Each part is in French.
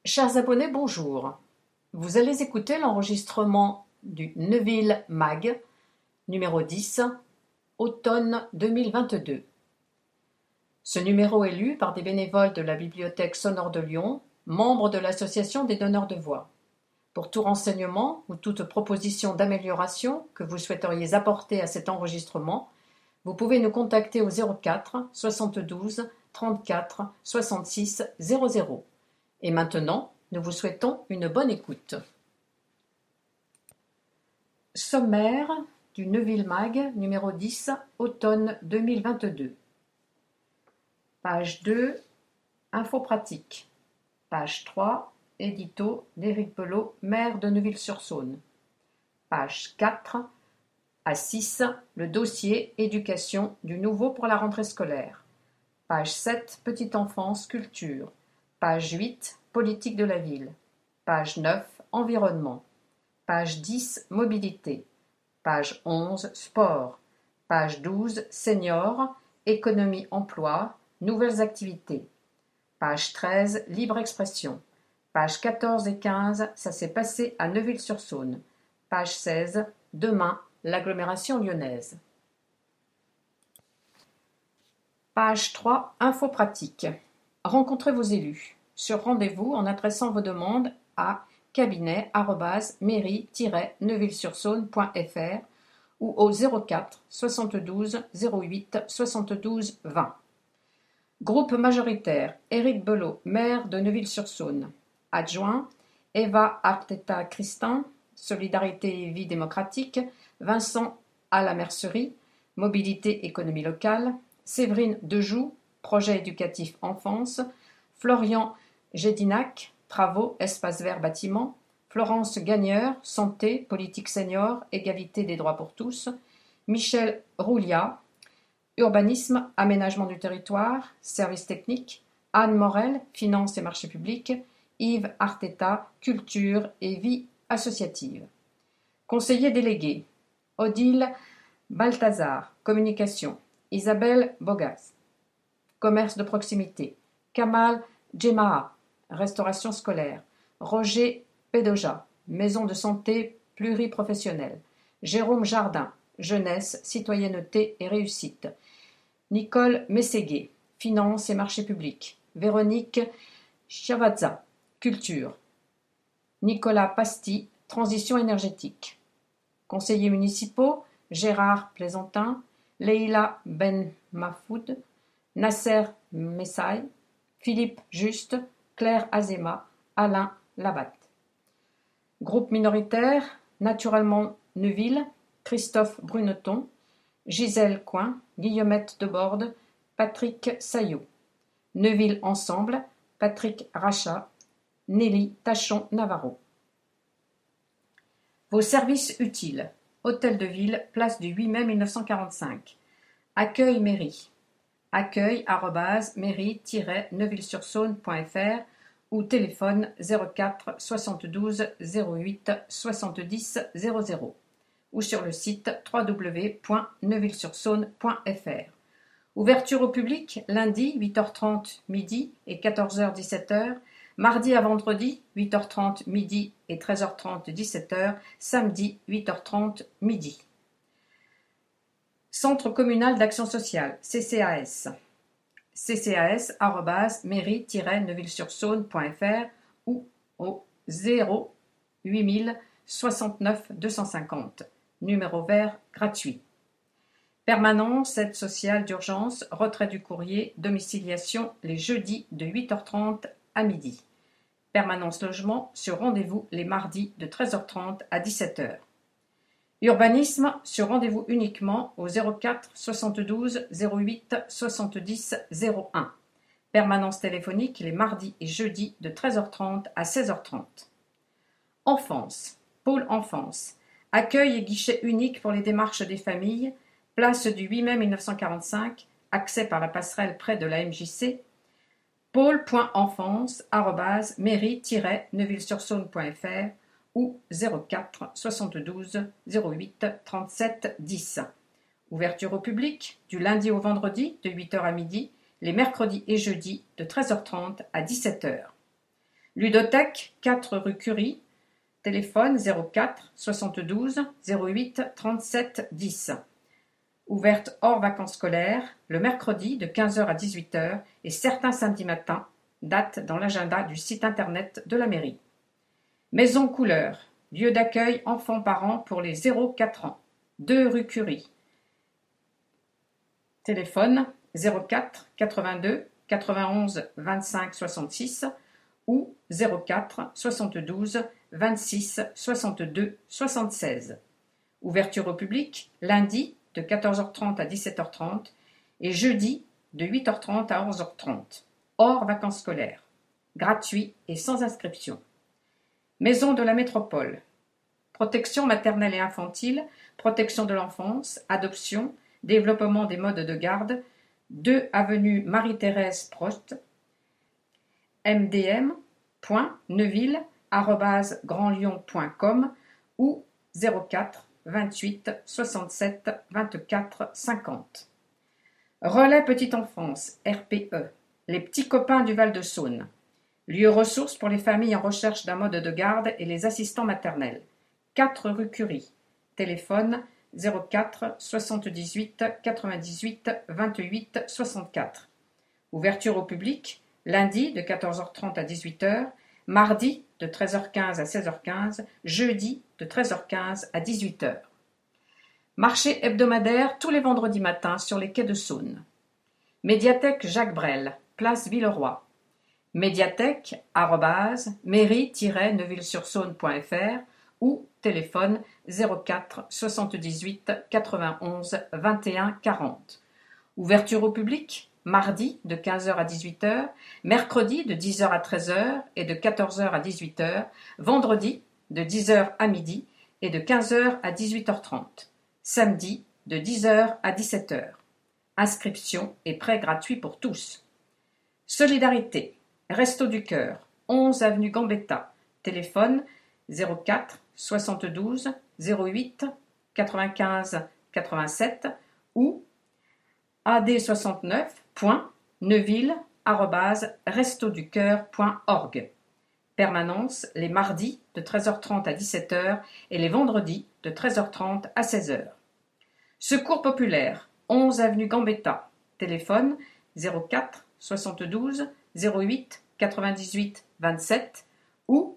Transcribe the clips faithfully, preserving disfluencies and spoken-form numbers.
Chers abonnés, bonjour. Vous allez écouter l'enregistrement du Neuville Mag, numéro dix, automne deux mille vingt-deux. Ce numéro est lu par des bénévoles de la Bibliothèque sonore de Lyon, membres de l'Association des donneurs de voix. Pour tout renseignement ou toute proposition d'amélioration que vous souhaiteriez apporter à cet enregistrement, vous pouvez nous contacter au zéro quatre soixante-douze trente-quatre soixante-six zéro zéro. Et maintenant, nous vous souhaitons une bonne écoute. Sommaire du Neuville Mag, numéro dix, automne deux mille vingt-deux. Page deux, Info pratique. Page trois, édito d'Éric Belot, maire de Neuville-sur-Saône. Page quatre à six, le dossier éducation du nouveau pour la rentrée scolaire. Page sept, petite enfance, culture. Page huit, politique de la ville. Page neuf, environnement. Page dix, mobilité. Page onze, sport. Page douze, seniors, économie emploi, nouvelles activités. Page treize, libre expression. Page quatorze et quinze, ça s'est passé à Neuville-sur-Saône. Page seize, demain, l'agglomération lyonnaise. Page trois, info pratique. Rencontrez vos élus. Sur rendez-vous en adressant vos demandes à cabinet arobase mairie tiret neuville sur saône point f r ou au zéro quatre soixante-douze zéro huit soixante-douze vingt. Groupe majoritaire, Éric Belot, maire de Neuville-sur-Saône. Adjoint, Eva Arteta-Christin, Solidarité et Vie démocratique, Vincent à la Mercerie, Mobilité économie locale, Séverine Dejoux, Projet éducatif enfance, Florian Gédinac, Travaux, espace vert, bâtiment, Florence Gagneur, Santé, politique senior, égalité des droits pour tous, Michel Rouliat, Urbanisme, aménagement du territoire, services techniques, Anne Morel, Finances et marchés publics, Yves Arteta, Culture et vie associative. Conseiller délégué, Odile Balthazar, Communication, Isabelle Bogas, Commerce de proximité, Kamal Djemaha, Restauration scolaire, Roger Pédoja, Maison de santé pluriprofessionnelle, Jérôme Jardin, Jeunesse, citoyenneté et réussite, Nicole Mességuet, Finances et marchés publics, Véronique Chiavazza, Culture, Nicolas Pasti, Transition énergétique. Conseillers municipaux, Gérard Plaisantin, Leïla Ben Mafoud, Nasser Messaï, Philippe Juste, Claire Azéma, Alain Labatte. Groupe minoritaire, Naturellement Neuville, Christophe Bruneton, Gisèle Coin, Guillemette Deborde, Patrick Saillot. Neuville Ensemble, Patrick Rachat, Nelly Tachon-Navarro. Vos services utiles. Hôtel de Ville, place du huit mai mille neuf cent quarante-cinq. Accueil mairie. Accueil arobase mairie tiret neuville sur saône point f r ou téléphone zéro quatre soixante-douze zéro huit soixante-dix zéro zéro ou sur le site w w w point neuville sur saône point f r. Ouverture au public lundi huit heures trente midi et quatorze heures dix-sept heures, mardi à vendredi huit heures trente midi et treize heures trente dix-sept heures, samedi huit heures trente midi. Centre communal d'action sociale, C C A S. C C A S arobase mairie tiret neuville sur saône point f r ou au zéro huit mille soixante-neuf deux cent cinquante, numéro vert gratuit. Permanence, aide sociale d'urgence, retrait du courrier, domiciliation les jeudis de huit heures trente à midi. Permanence logement sur rendez-vous les mardis de treize heures trente à dix-sept heures. Urbanisme sur rendez-vous uniquement au zéro quatre soixante-douze zéro huit soixante-dix zéro un. Permanence téléphonique les mardis et jeudis de treize heures trente à seize heures trente. Enfance, pôle enfance, accueil et guichet unique pour les démarches des familles, place du huit mai mille neuf cent quarante-cinq, accès par la passerelle près de la M J C, pôle.enfance arobase mairie tiret neuville sur saône point f r ou zéro quatre soixante-douze zéro huit trente-sept dix. Ouverture au public du lundi au vendredi de huit heures à midi, les mercredis et jeudis de treize heures trente à dix-sept heures. Ludothèque, quatre rue Curie, téléphone zéro quatre soixante-douze zéro huit trente-sept dix. Ouverte hors vacances scolaires, le mercredi de quinze heures à dix-huit heures et certains samedis matins, date dans l'agenda du site internet de la mairie. Maison Couleur, lieu d'accueil enfants-parents pour les zéro quatre ans, deux rue Curie. Téléphone zéro quatre quatre-vingt-deux quatre-vingt-onze vingt-cinq soixante-six ou zéro quatre soixante-douze vingt-six soixante-deux soixante-seize. Ouverture au public lundi de quatorze heures trente à dix-sept heures trente et jeudi de huit heures trente à onze heures trente, hors vacances scolaires, gratuit et sans inscription. Maison de la Métropole, protection maternelle et infantile, protection de l'enfance, adoption, développement des modes de garde, deux avenue Marie-Thérèse Prost, m d m point neuville arobase grand lion point com ou zéro quatre vingt-huit soixante-sept vingt-quatre cinquante. Relais Petite Enfance, R P E, les petits copains du Val-de-Saône. Lieu ressource pour les familles en recherche d'un mode de garde et les assistants maternels. quatre rue Curie. Téléphone zéro quatre soixante-dix-huit quatre-vingt-dix-huit vingt-huit soixante-quatre. Ouverture au public lundi de quatorze heures trente à dix-huit heures, mardi de treize heures quinze à seize heures quinze, jeudi de treize heures quinze à dix-huit heures. Marché hebdomadaire tous les vendredis matins sur les quais de Saône. Médiathèque Jacques Brel, place Villeroy. Médiathèque arobase mairie tiret neuville sur saône point f r ou téléphone zéro quatre soixante-dix-huit quatre-vingt-onze vingt et un quarante. Ouverture au public mardi de quinze heures à dix-huit heures, mercredi de dix heures à treize heures et de quatorze heures à dix-huit heures, vendredi de dix heures à midi et de quinze heures à dix-huit heures trente, samedi de dix heures à dix-sept heures. Inscription et prêt gratuit pour tous. Solidarité, Resto du Cœur, onze avenue Gambetta, téléphone zéro quatre soixante-douze zéro huit quatre-vingt-quinze quatre-vingt-sept ou a d soixante-neuf point neuville arobase restoducoeur point org. Permanence les mardis de treize heures trente à dix-sept heures et les vendredis de treize heures trente à seize heures. Secours populaire, onze avenue Gambetta, téléphone zéro quatre soixante-douze zéro huit quatre-vingt-dix-huit vingt-sept ou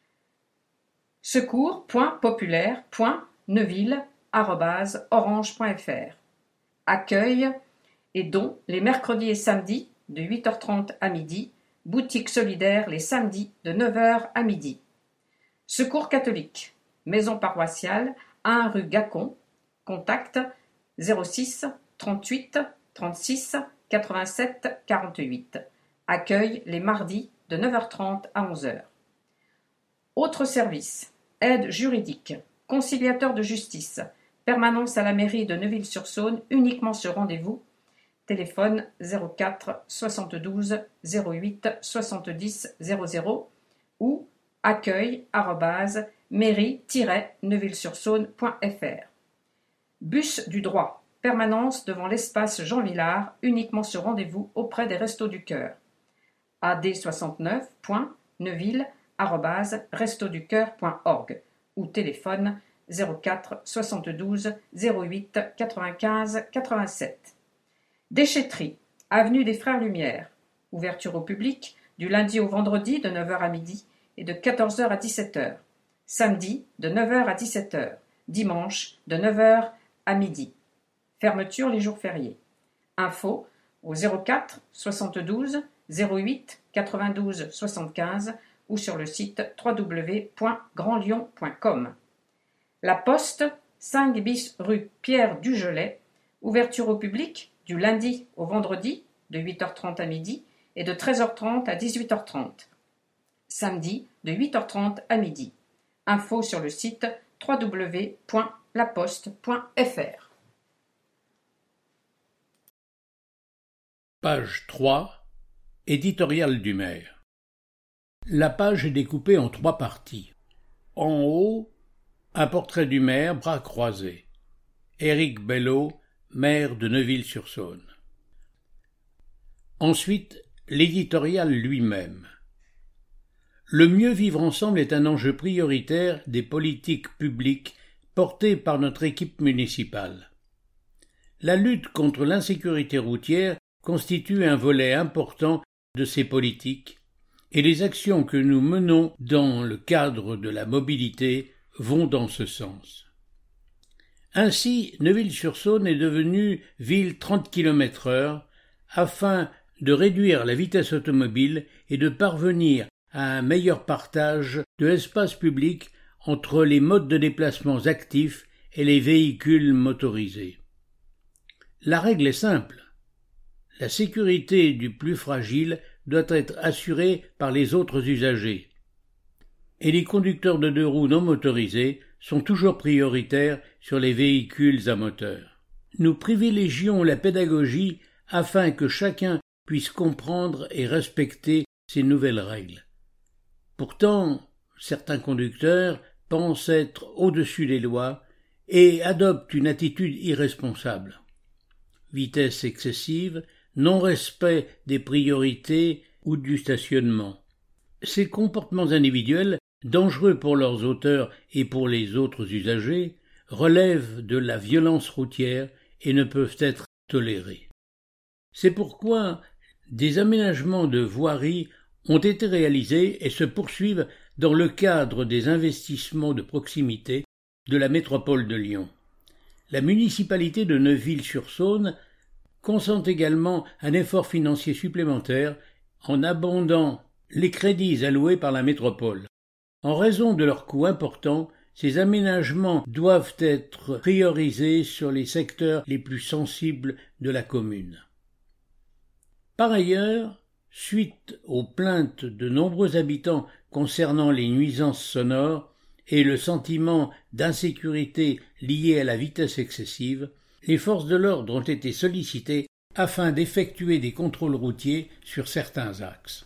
secours point populaire point neuville arobase orange point f r. Accueil et dons les mercredis et samedis de huit heures trente à midi, boutique solidaire les samedis de neuf heures à midi. Secours catholique, maison paroissiale, un rue Gacon, contact zéro six trente-huit trente-six quatre-vingt-sept quarante-huit. Accueil les mardis de neuf heures trente à onze heures. Autres services, aide juridique, conciliateur de justice, permanence à la mairie de Neuville-sur-Saône uniquement sur rendez-vous, téléphone zéro quatre soixante-douze zéro huit soixante-dix zéro zéro ou accueil arobase mairie tiret neuville sur saône point f r. Bus du droit, permanence devant l'espace Jean Villard uniquement sur rendez-vous auprès des Restos du Cœur. a d soixante-neuf point neuville arobase restoducoeur point org ou téléphone zéro quatre soixante-douze zéro huit quatre-vingt-quinze quatre-vingt-sept. Déchetterie, avenue des Frères Lumière, ouverture au public du lundi au vendredi de neuf heures à midi et de quatorze heures à dix-sept heures, samedi de neuf heures à dix-sept heures, dimanche de neuf heures à midi. Fermeture les jours fériés. Info au zéro quatre soixante-douze zéro huit quatre-vingt-douze soixante-quinze ou sur le site w w w point grand lion point com. La Poste, cinq bis rue Pierre Dugelet, ouverture au public du lundi au vendredi de huit heures trente à midi et de treize heures trente à dix-huit heures trente. Samedi de huit heures trente à midi. Info sur le site w w w point la poste point f r. Page trois. Éditorial du maire. La page est découpée en trois parties. En haut, un portrait du maire, bras croisés. Éric Bello, maire de Neuville-sur-Saône. Ensuite, l'éditorial lui-même. Le mieux vivre ensemble est un enjeu prioritaire des politiques publiques portées par notre équipe municipale. La lutte contre l'insécurité routière constitue un volet important de ces politiques et les actions que nous menons dans le cadre de la mobilité vont dans ce sens. Ainsi, Neuville-sur-Saône est devenue ville trente kilomètres heure afin de réduire la vitesse automobile et de parvenir à un meilleur partage de l'espace public entre les modes de déplacement actifs et les véhicules motorisés. La règle est simple. La sécurité du plus fragile doit être assurée par les autres usagers. Et les conducteurs de deux roues non motorisés sont toujours prioritaires sur les véhicules à moteur. Nous privilégions la pédagogie afin que chacun puisse comprendre et respecter ces nouvelles règles. Pourtant, certains conducteurs pensent être au-dessus des lois et adoptent une attitude irresponsable. Vitesse excessive, non-respect des priorités ou du stationnement. Ces comportements individuels, dangereux pour leurs auteurs et pour les autres usagers, relèvent de la violence routière et ne peuvent être tolérés. C'est pourquoi des aménagements de voiries ont été réalisés et se poursuivent dans le cadre des investissements de proximité de la métropole de Lyon. La municipalité de Neuville-sur-Saône consent également un effort financier supplémentaire en abondant les crédits alloués par la métropole. En raison de leur coût important, ces aménagements doivent être priorisés sur les secteurs les plus sensibles de la commune. Par ailleurs, suite aux plaintes de nombreux habitants concernant les nuisances sonores et le sentiment d'insécurité lié à la vitesse excessive, les forces de l'ordre ont été sollicitées afin d'effectuer des contrôles routiers sur certains axes.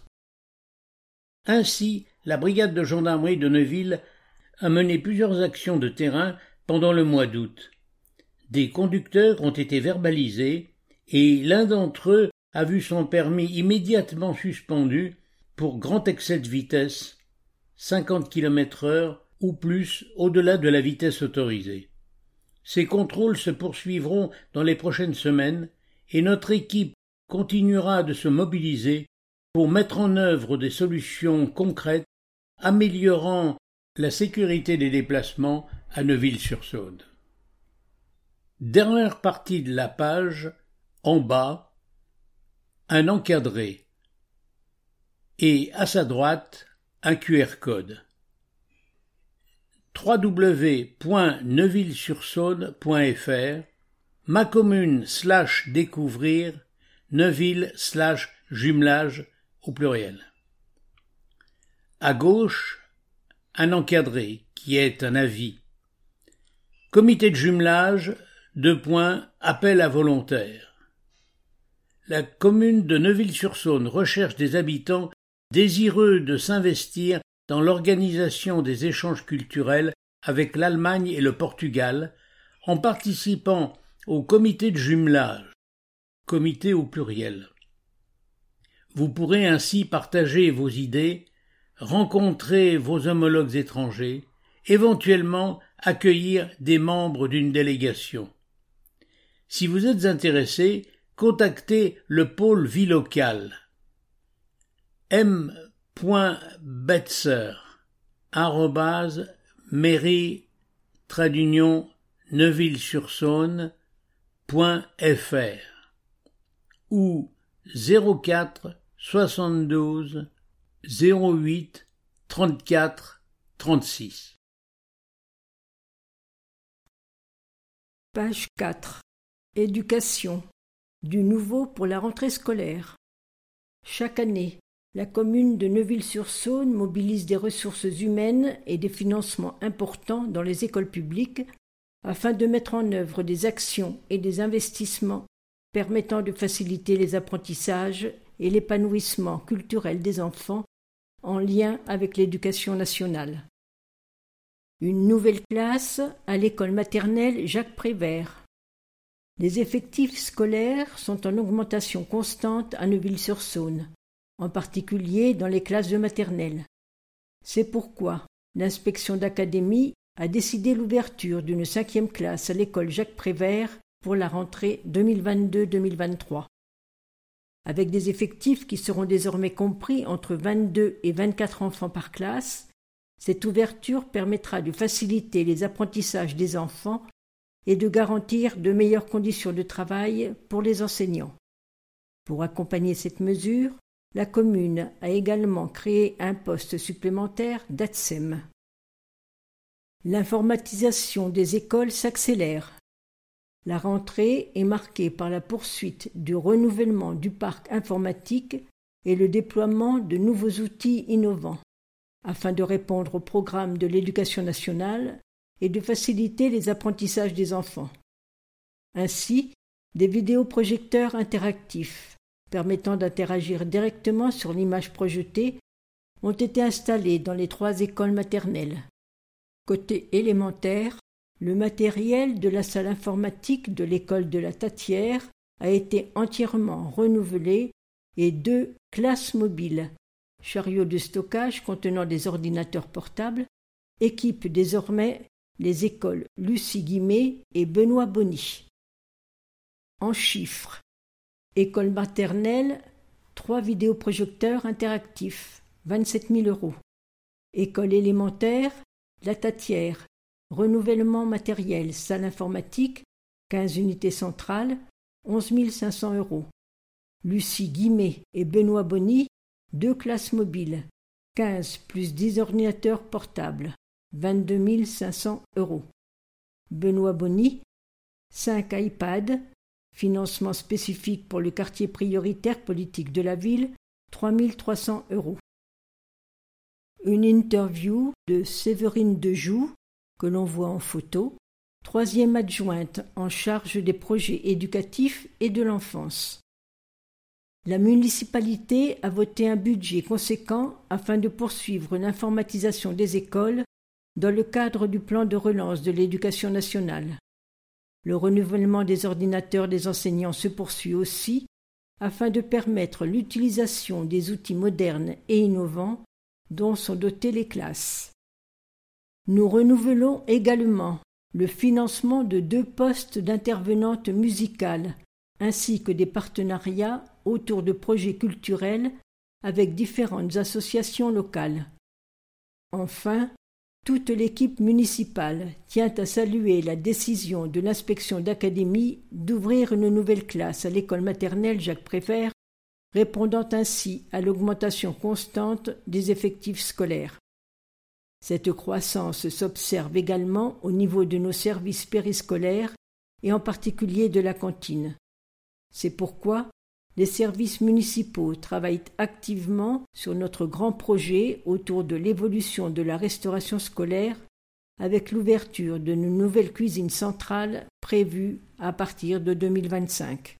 Ainsi, la brigade de gendarmerie de Neuville a mené plusieurs actions de terrain pendant le mois d'août. Des conducteurs ont été verbalisés et l'un d'entre eux a vu son permis immédiatement suspendu pour grand excès de vitesse, cinquante kilomètres heure ou plus au-delà de la vitesse autorisée. Ces contrôles se poursuivront dans les prochaines semaines et notre équipe continuera de se mobiliser pour mettre en œuvre des solutions concrètes améliorant la sécurité des déplacements à Neuville-sur-Saône. Dernière partie de la page, en bas, un encadré et à sa droite un Q R code. w w w point neuville sur saône point f r ma commune slash découvrir Neuville slash jumelage au pluriel. À gauche, un encadré qui est un avis. Comité de jumelage, deux points, appel à volontaires. La commune de Neuville-sur-Saône recherche des habitants désireux de s'investir dans l'organisation des échanges culturels avec l'Allemagne et le Portugal en participant au comité de jumelage, comité au pluriel. Vous pourrez ainsi partager vos idées, rencontrer vos homologues étrangers, éventuellement accueillir des membres d'une délégation. Si vous êtes intéressé, contactez le pôle vie locale m point betzer arobase mairie trait d'union neuville-sur-saône point f r ou zéro quatre soixante-douze zéro huit trente-quatre trente-six. Page quatre. Éducation. Du nouveau pour la rentrée scolaire. Chaque année, la commune de Neuville-sur-Saône mobilise des ressources humaines et des financements importants dans les écoles publiques afin de mettre en œuvre des actions et des investissements permettant de faciliter les apprentissages et l'épanouissement culturel des enfants en lien avec l'éducation nationale. Une nouvelle classe à l'école maternelle Jacques Prévert. Les effectifs scolaires sont en augmentation constante à Neuville-sur-Saône, en particulier dans les classes de maternelle. C'est pourquoi l'inspection d'académie a décidé l'ouverture d'une cinquième classe à l'école Jacques Prévert pour la rentrée deux mille vingt-deux deux mille vingt-trois. Avec des effectifs qui seront désormais compris entre vingt-deux et vingt-quatre enfants par classe, cette ouverture permettra de faciliter les apprentissages des enfants et de garantir de meilleures conditions de travail pour les enseignants. Pour accompagner cette mesure, la commune a également créé un poste supplémentaire d'A T S E M. L'informatisation des écoles s'accélère. La rentrée est marquée par la poursuite du renouvellement du parc informatique et le déploiement de nouveaux outils innovants, afin de répondre au programme de l'Éducation nationale et de faciliter les apprentissages des enfants. Ainsi, des vidéoprojecteurs interactifs permettant d'interagir directement sur l'image projetée ont été installés dans les trois écoles maternelles. Côté élémentaire, le matériel de la salle informatique de l'école de la Tatière a été entièrement renouvelé et deux classes mobiles, chariots de stockage contenant des ordinateurs portables, équipent désormais les écoles Lucie Guimet et Benoît Bonny. En chiffres, école maternelle, trois vidéoprojecteurs interactifs, vingt-sept mille euros. École élémentaire, la Tatière, renouvellement matériel, salle informatique, quinze unités centrales, onze mille cinq cents euros. Lucie Guimet et Benoît Bonny, deux classes mobiles, quinze plus dix ordinateurs portables, vingt-deux mille cinq cents euros. Benoît Bonny, cinq iPads, financement spécifique pour le quartier prioritaire politique de la ville, trois mille trois cents euros. Une interview de Séverine Dejoux, que l'on voit en photo, troisième adjointe en charge des projets éducatifs et de l'enfance. La municipalité a voté un budget conséquent afin de poursuivre l'informatisation des écoles dans le cadre du plan de relance de l'Éducation nationale. Le renouvellement des ordinateurs des enseignants se poursuit aussi afin de permettre l'utilisation des outils modernes et innovants dont sont dotées les classes. Nous renouvelons également le financement de deux postes d'intervenantes musicales ainsi que des partenariats autour de projets culturels avec différentes associations locales. Enfin, toute l'équipe municipale tient à saluer la décision de l'inspection d'académie d'ouvrir une nouvelle classe à l'école maternelle Jacques Prévert, répondant ainsi à l'augmentation constante des effectifs scolaires. Cette croissance s'observe également au niveau de nos services périscolaires et en particulier de la cantine. C'est pourquoi les services municipaux travaillent activement sur notre grand projet autour de l'évolution de la restauration scolaire avec l'ouverture d'une nouvelle cuisine centrale prévue à partir de deux mille vingt-cinq.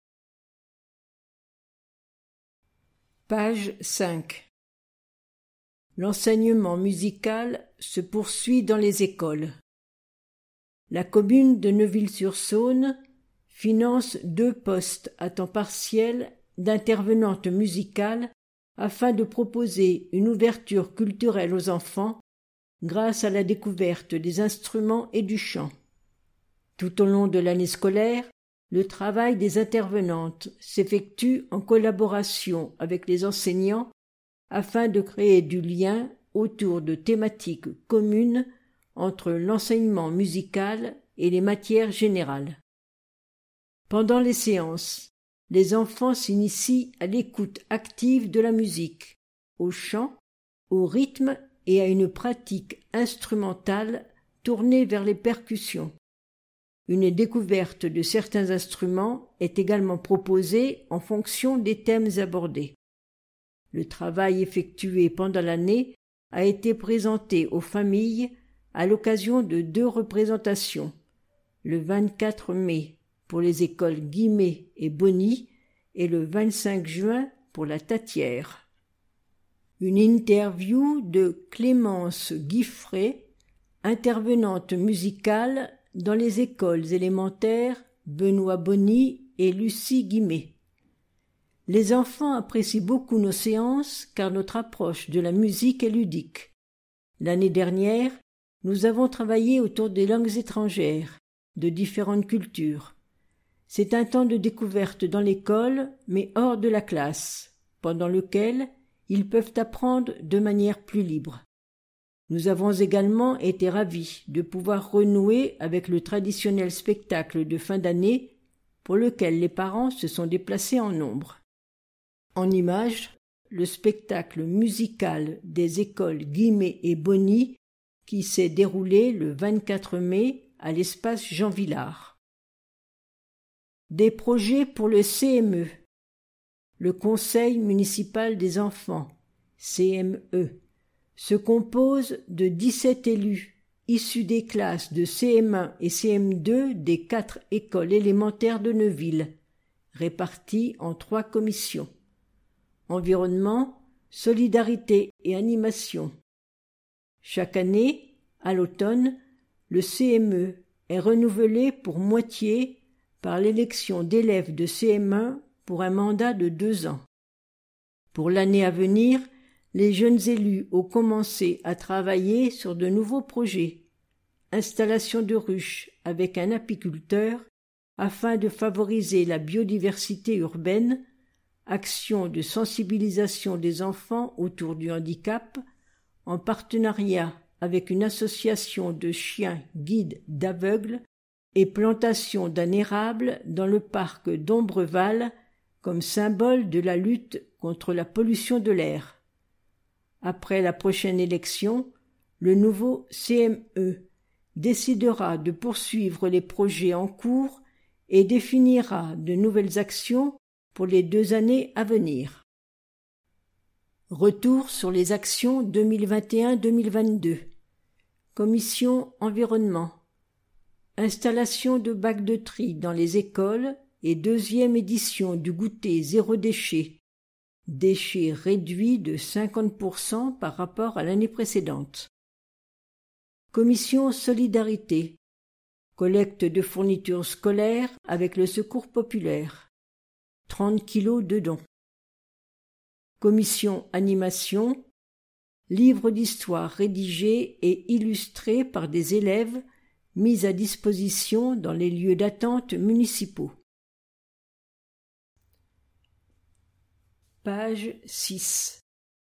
Page cinq. L'enseignement musical se poursuit dans les écoles. La commune de Neuville-sur-Saône finance deux postes à temps partiel d'intervenantes musicales afin de proposer une ouverture culturelle aux enfants grâce à la découverte des instruments et du chant. Tout au long de l'année scolaire, le travail des intervenantes s'effectue en collaboration avec les enseignants afin de créer du lien autour de thématiques communes entre l'enseignement musical et les matières générales. Pendant les séances, les enfants s'initient à l'écoute active de la musique, au chant, au rythme et à une pratique instrumentale tournée vers les percussions. Une découverte de certains instruments est également proposée en fonction des thèmes abordés. Le travail effectué pendant l'année a été présenté aux familles à l'occasion de deux représentations, le vingt-quatre mai pour les écoles Guimet et Bonny et le vingt-cinq juin pour la Tatière. Une interview de Clémence Guiffret, intervenante musicale dans les écoles élémentaires Benoît Bonny et Lucie Guimet. Les enfants apprécient beaucoup nos séances car notre approche de la musique est ludique. L'année dernière, nous avons travaillé autour des langues étrangères, de différentes cultures. C'est un temps de découverte dans l'école, mais hors de la classe, pendant lequel ils peuvent apprendre de manière plus libre. Nous avons également été ravis de pouvoir renouer avec le traditionnel spectacle de fin d'année pour lequel les parents se sont déplacés en nombre. En images, le spectacle musical des écoles Guimet et Bonny qui s'est déroulé le vingt-quatre mai à l'espace Jean Villard. Des projets pour le C M E. Le Conseil municipal des enfants, C M E, se compose de dix-sept élus issus des classes de C M un et C M deux des quatre écoles élémentaires de Neuville, réparties en trois commissions. Environnement, solidarité et animation. Chaque année, à l'automne, le C M E est renouvelé pour moitié par l'élection d'élèves de C M un pour un mandat de deux ans. Pour l'année à venir, les jeunes élus ont commencé à travailler sur de nouveaux projets, installation de ruches avec un apiculteur afin de favoriser la biodiversité urbaine, action de sensibilisation des enfants autour du handicap, en partenariat avec une association de chiens guides d'aveugles et plantation d'un érable dans le parc d'Ombreval comme symbole de la lutte contre la pollution de l'air. Après la prochaine élection, le nouveau C M E décidera de poursuivre les projets en cours et définira de nouvelles actions pour les deux années à venir. Retour sur les actions deux mille vingt et un deux mille vingt-deux. Commission environnement. Installation de bacs de tri dans les écoles et deuxième édition du goûter zéro déchet. Déchets réduits de cinquante pour cent par rapport à l'année précédente. Commission solidarité. Collecte de fournitures scolaires avec le Secours populaire. trente kilos de dons. Commission animation. Livre d'histoire rédigé et illustré par des élèves mis à disposition dans les lieux d'attente municipaux. Page six.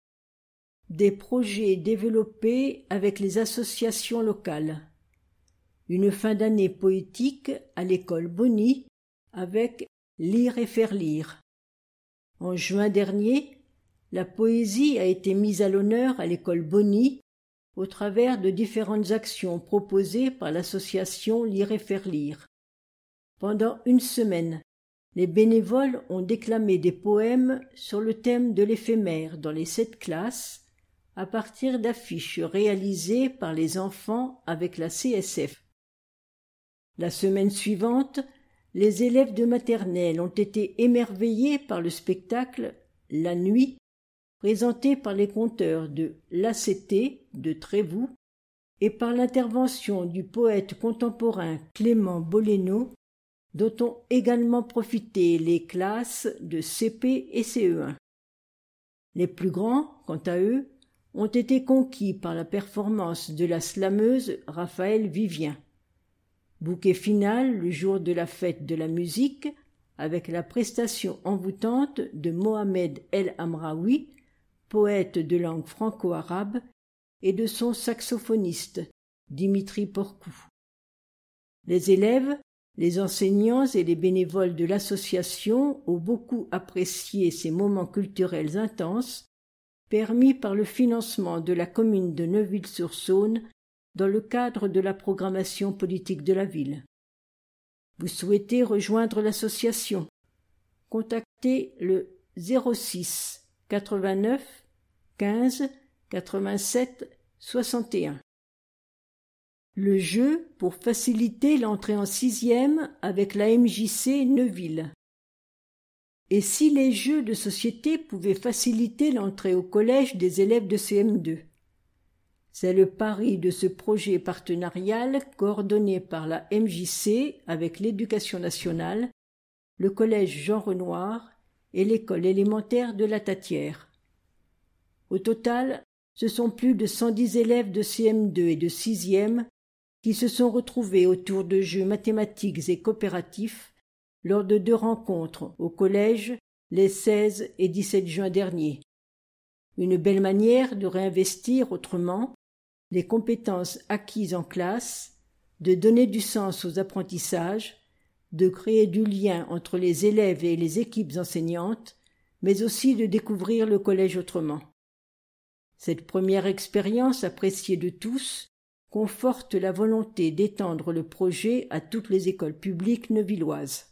Des projets développés avec les associations locales. Une fin d'année poétique à l'école Bonny avec Lire et faire lire. En juin dernier, la poésie a été mise à l'honneur à l'école Bonny au travers de différentes actions proposées par l'association Lire et faire lire. Pendant une semaine, les bénévoles ont déclamé des poèmes sur le thème de l'éphémère dans les sept classes à partir d'affiches réalisées par les enfants avec la C S F. La semaine suivante, les élèves de maternelle ont été émerveillés par le spectacle La Nuit, présenté par les conteurs de l'A C T de Trévoux et par l'intervention du poète contemporain Clément Boléno, dont ont également profité les classes de C P et C E un. Les plus grands, quant à eux, ont été conquis par la performance de la slameuse Raphaël Vivien. Bouquet final le jour de la fête de la musique avec la prestation envoûtante de Mohamed El Amraoui, poète de langue franco-arabe, et de son saxophoniste, Dimitri Porcou. Les élèves, les enseignants et les bénévoles de l'association ont beaucoup apprécié ces moments culturels intenses, permis par le financement de la commune de Neuville-sur-Saône dans le cadre de la programmation politique de la ville. Vous souhaitez rejoindre l'association? Contactez le zéro six quatre-vingt-neuf quinze quatre-vingt-sept soixante et un. Le jeu pour faciliter l'entrée en sixième avec la M J C Neuville. Et si les jeux de société pouvaient faciliter l'entrée au collège des élèves de C M deux? C'est le pari de ce projet partenarial coordonné par la M J C avec l'Éducation nationale, le collège Jean Renoir et l'école élémentaire de la Tatière. Au total, ce sont plus de cent dix élèves de C M deux et de sixième qui se sont retrouvés autour de jeux mathématiques et coopératifs lors de deux rencontres au collège les seize et dix-sept juin derniers. Une belle manière de réinvestir autrement les compétences acquises en classe, de donner du sens aux apprentissages, de créer du lien entre les élèves et les équipes enseignantes, mais aussi de découvrir le collège autrement. Cette première expérience appréciée de tous conforte la volonté d'étendre le projet à toutes les écoles publiques neuvilloises.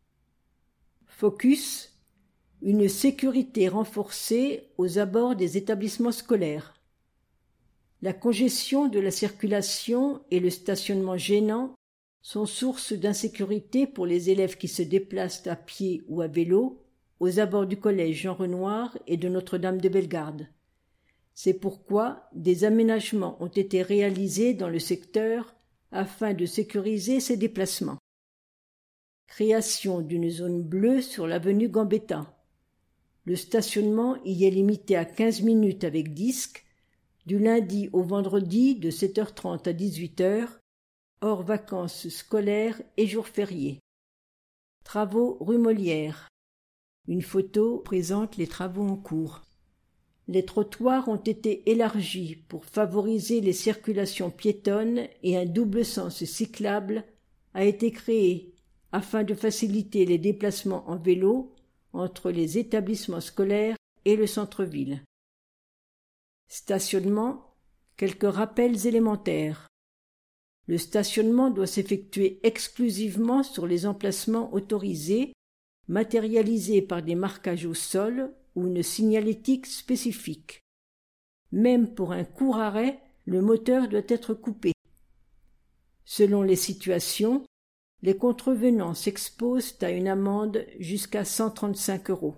Focus, une sécurité renforcée aux abords des établissements scolaires. La congestion de la circulation et le stationnement gênant sont source d'insécurité pour les élèves qui se déplacent à pied ou à vélo aux abords du collège Jean Renoir et de Notre-Dame de Bellegarde. C'est pourquoi des aménagements ont été réalisés dans le secteur afin de sécuriser ces déplacements. Création d'une zone bleue sur l'avenue Gambetta. Le stationnement y est limité à quinze minutes avec disque, du lundi au vendredi de sept heures trente à dix-huit heures, hors vacances scolaires et jours fériés. Travaux rue Molière. Une photo présente les travaux en cours. Les trottoirs ont été élargis pour favoriser les circulations piétonnes et un double sens cyclable a été créé afin de faciliter les déplacements en vélo entre les établissements scolaires et le centre-ville. Stationnement, quelques rappels élémentaires. Le stationnement doit s'effectuer exclusivement sur les emplacements autorisés, matérialisés par des marquages au sol ou une signalétique spécifique. Même pour un court arrêt, le moteur doit être coupé. Selon les situations, les contrevenants s'exposent à une amende jusqu'à cent trente-cinq euros.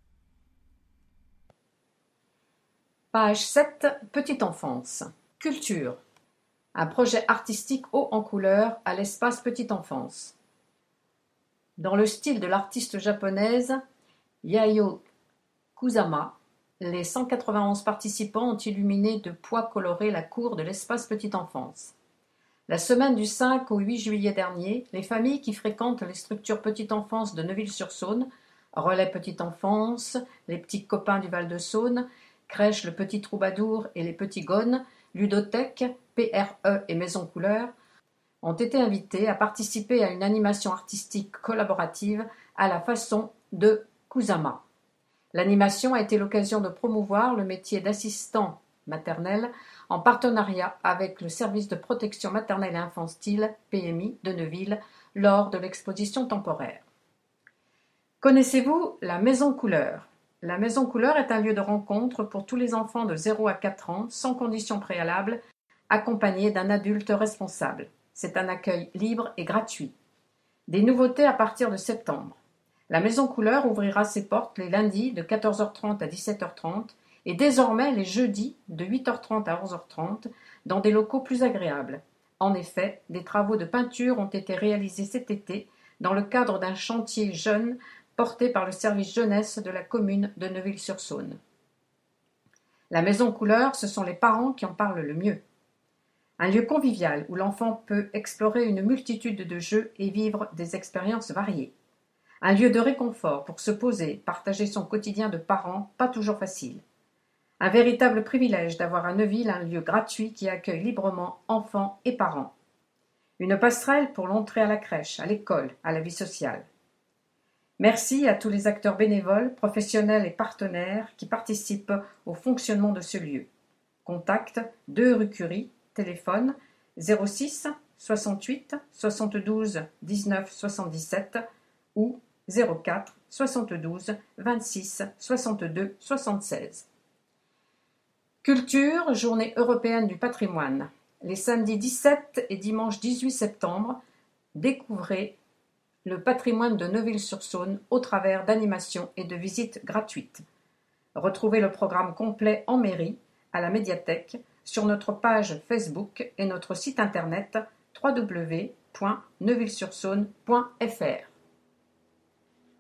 Page sept. Petite enfance. Culture. Un projet artistique haut en couleur à l'espace Petite Enfance. Dans le style de l'artiste japonaise Yayoi Kusama, les cent quatre-vingt-onze participants ont illuminé de pois colorés la cour de l'espace Petite Enfance. La semaine du cinq au huit juillet dernier, les familles qui fréquentent les structures Petite Enfance de Neuville-sur-Saône, Relais Petite Enfance, les Petits Copains du Val-de-Saône, Crèche Le Petit Troubadour et les Petits Gones, Ludothèque, P R E et Maison Couleur, ont été invités à participer à une animation artistique collaborative à la façon de Kusama. L'animation a été l'occasion de promouvoir le métier d'assistant maternel en partenariat avec le service de protection maternelle et infantile P M I de Neuville lors de l'exposition temporaire. Connaissez-vous la Maison Couleur ? La Maison Couleur est un lieu de rencontre pour tous les enfants de zéro à quatre ans, sans condition préalable, accompagnés d'un adulte responsable. C'est un accueil libre et gratuit. Des nouveautés à partir de septembre. La Maison Couleur ouvrira ses portes les lundis de quatorze heures trente à dix-sept heures trente et désormais les jeudis de huit heures trente à onze heures trente dans des locaux plus agréables. En effet, des travaux de peinture ont été réalisés cet été dans le cadre d'un chantier jeune porté par le service jeunesse de la commune de Neuville-sur-Saône. La Maison Couleur, ce sont les parents qui en parlent le mieux. Un lieu convivial où l'enfant peut explorer une multitude de jeux et vivre des expériences variées. Un lieu de réconfort pour se poser, partager son quotidien de parents, pas toujours facile. Un véritable privilège d'avoir à Neuville un lieu gratuit qui accueille librement enfants et parents. Une passerelle pour l'entrée à la crèche, à l'école, à la vie sociale. Merci à tous les acteurs bénévoles, professionnels et partenaires qui participent au fonctionnement de ce lieu. Contact deux rue Curie, téléphone zéro six soixante-huit soixante-douze dix-neuf soixante-dix-sept ou zéro quatre soixante-douze vingt-six soixante-deux soixante-seize. Culture, journée européenne du patrimoine. Les samedis dix-sept et dimanche dix-huit septembre, découvrez le patrimoine de Neuville-sur-Saône au travers d'animations et de visites gratuites. Retrouvez le programme complet en mairie, à la médiathèque, sur notre page Facebook et notre site internet w w w point neuville sur saône point f r.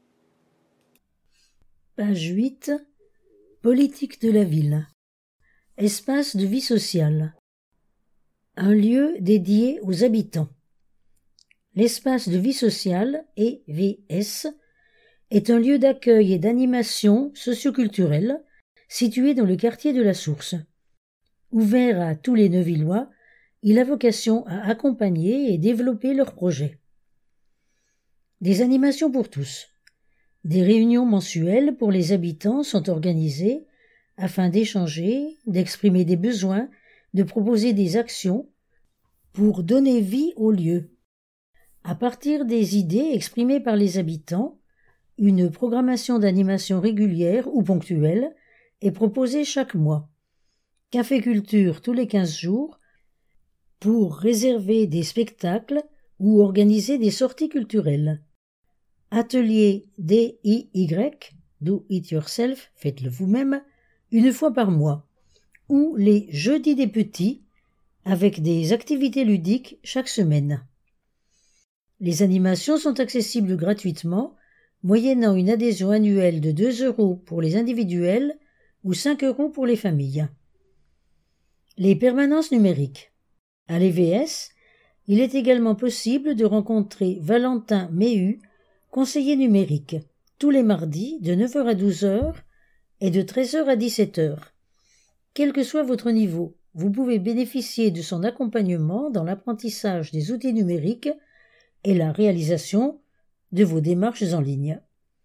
Page huit. Politique de la ville. Espace de vie sociale. Un lieu dédié aux habitants. L'espace de vie sociale, E V S, est un lieu d'accueil et d'animation socioculturelle situé dans le quartier de la Source. Ouvert à tous les Neuvillois, il a vocation à accompagner et développer leurs projets. Des animations pour tous. Des réunions mensuelles pour les habitants sont organisées afin d'échanger, d'exprimer des besoins, de proposer des actions pour donner vie au lieu. À partir des idées exprimées par les habitants, une programmation d'animation régulière ou ponctuelle est proposée chaque mois. Café culture tous les quinze jours pour réserver des spectacles ou organiser des sorties culturelles. Atelier D I Y, Do It Yourself, faites-le vous-même, une fois par mois, ou les Jeudis des petits, avec des activités ludiques chaque semaine. Les animations sont accessibles gratuitement, moyennant une adhésion annuelle de deux euros pour les individuels ou cinq euros pour les familles. Les permanences numériques. À l'E V S, il est également possible de rencontrer Valentin Méhu, conseiller numérique, tous les mardis de neuf heures à douze heures et de treize heures à dix-sept heures. Quel que soit votre niveau, vous pouvez bénéficier de son accompagnement dans l'apprentissage des outils numériques et la réalisation de vos démarches en ligne.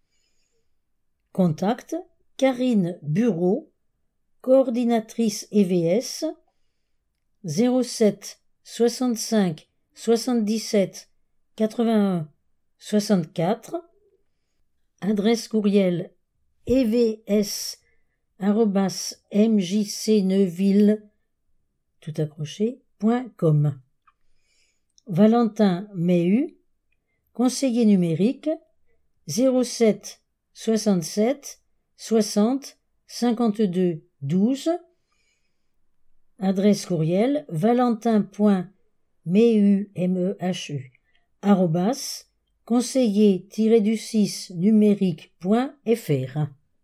Contact Karine Bureau, coordinatrice E V S, zéro sept soixante-cinq soixante-dix-sept quatre-vingt-un soixante-quatre, adresse courriel evs arobase mjcneuville tout accroché point com. Valentin Méhu, conseiller numérique, zéro sept soixante-sept soixante cinquante-deux douze, adresse courriel valentin.mehu, M-E-H-U, arrobas, conseiller-du-six numérique.fr.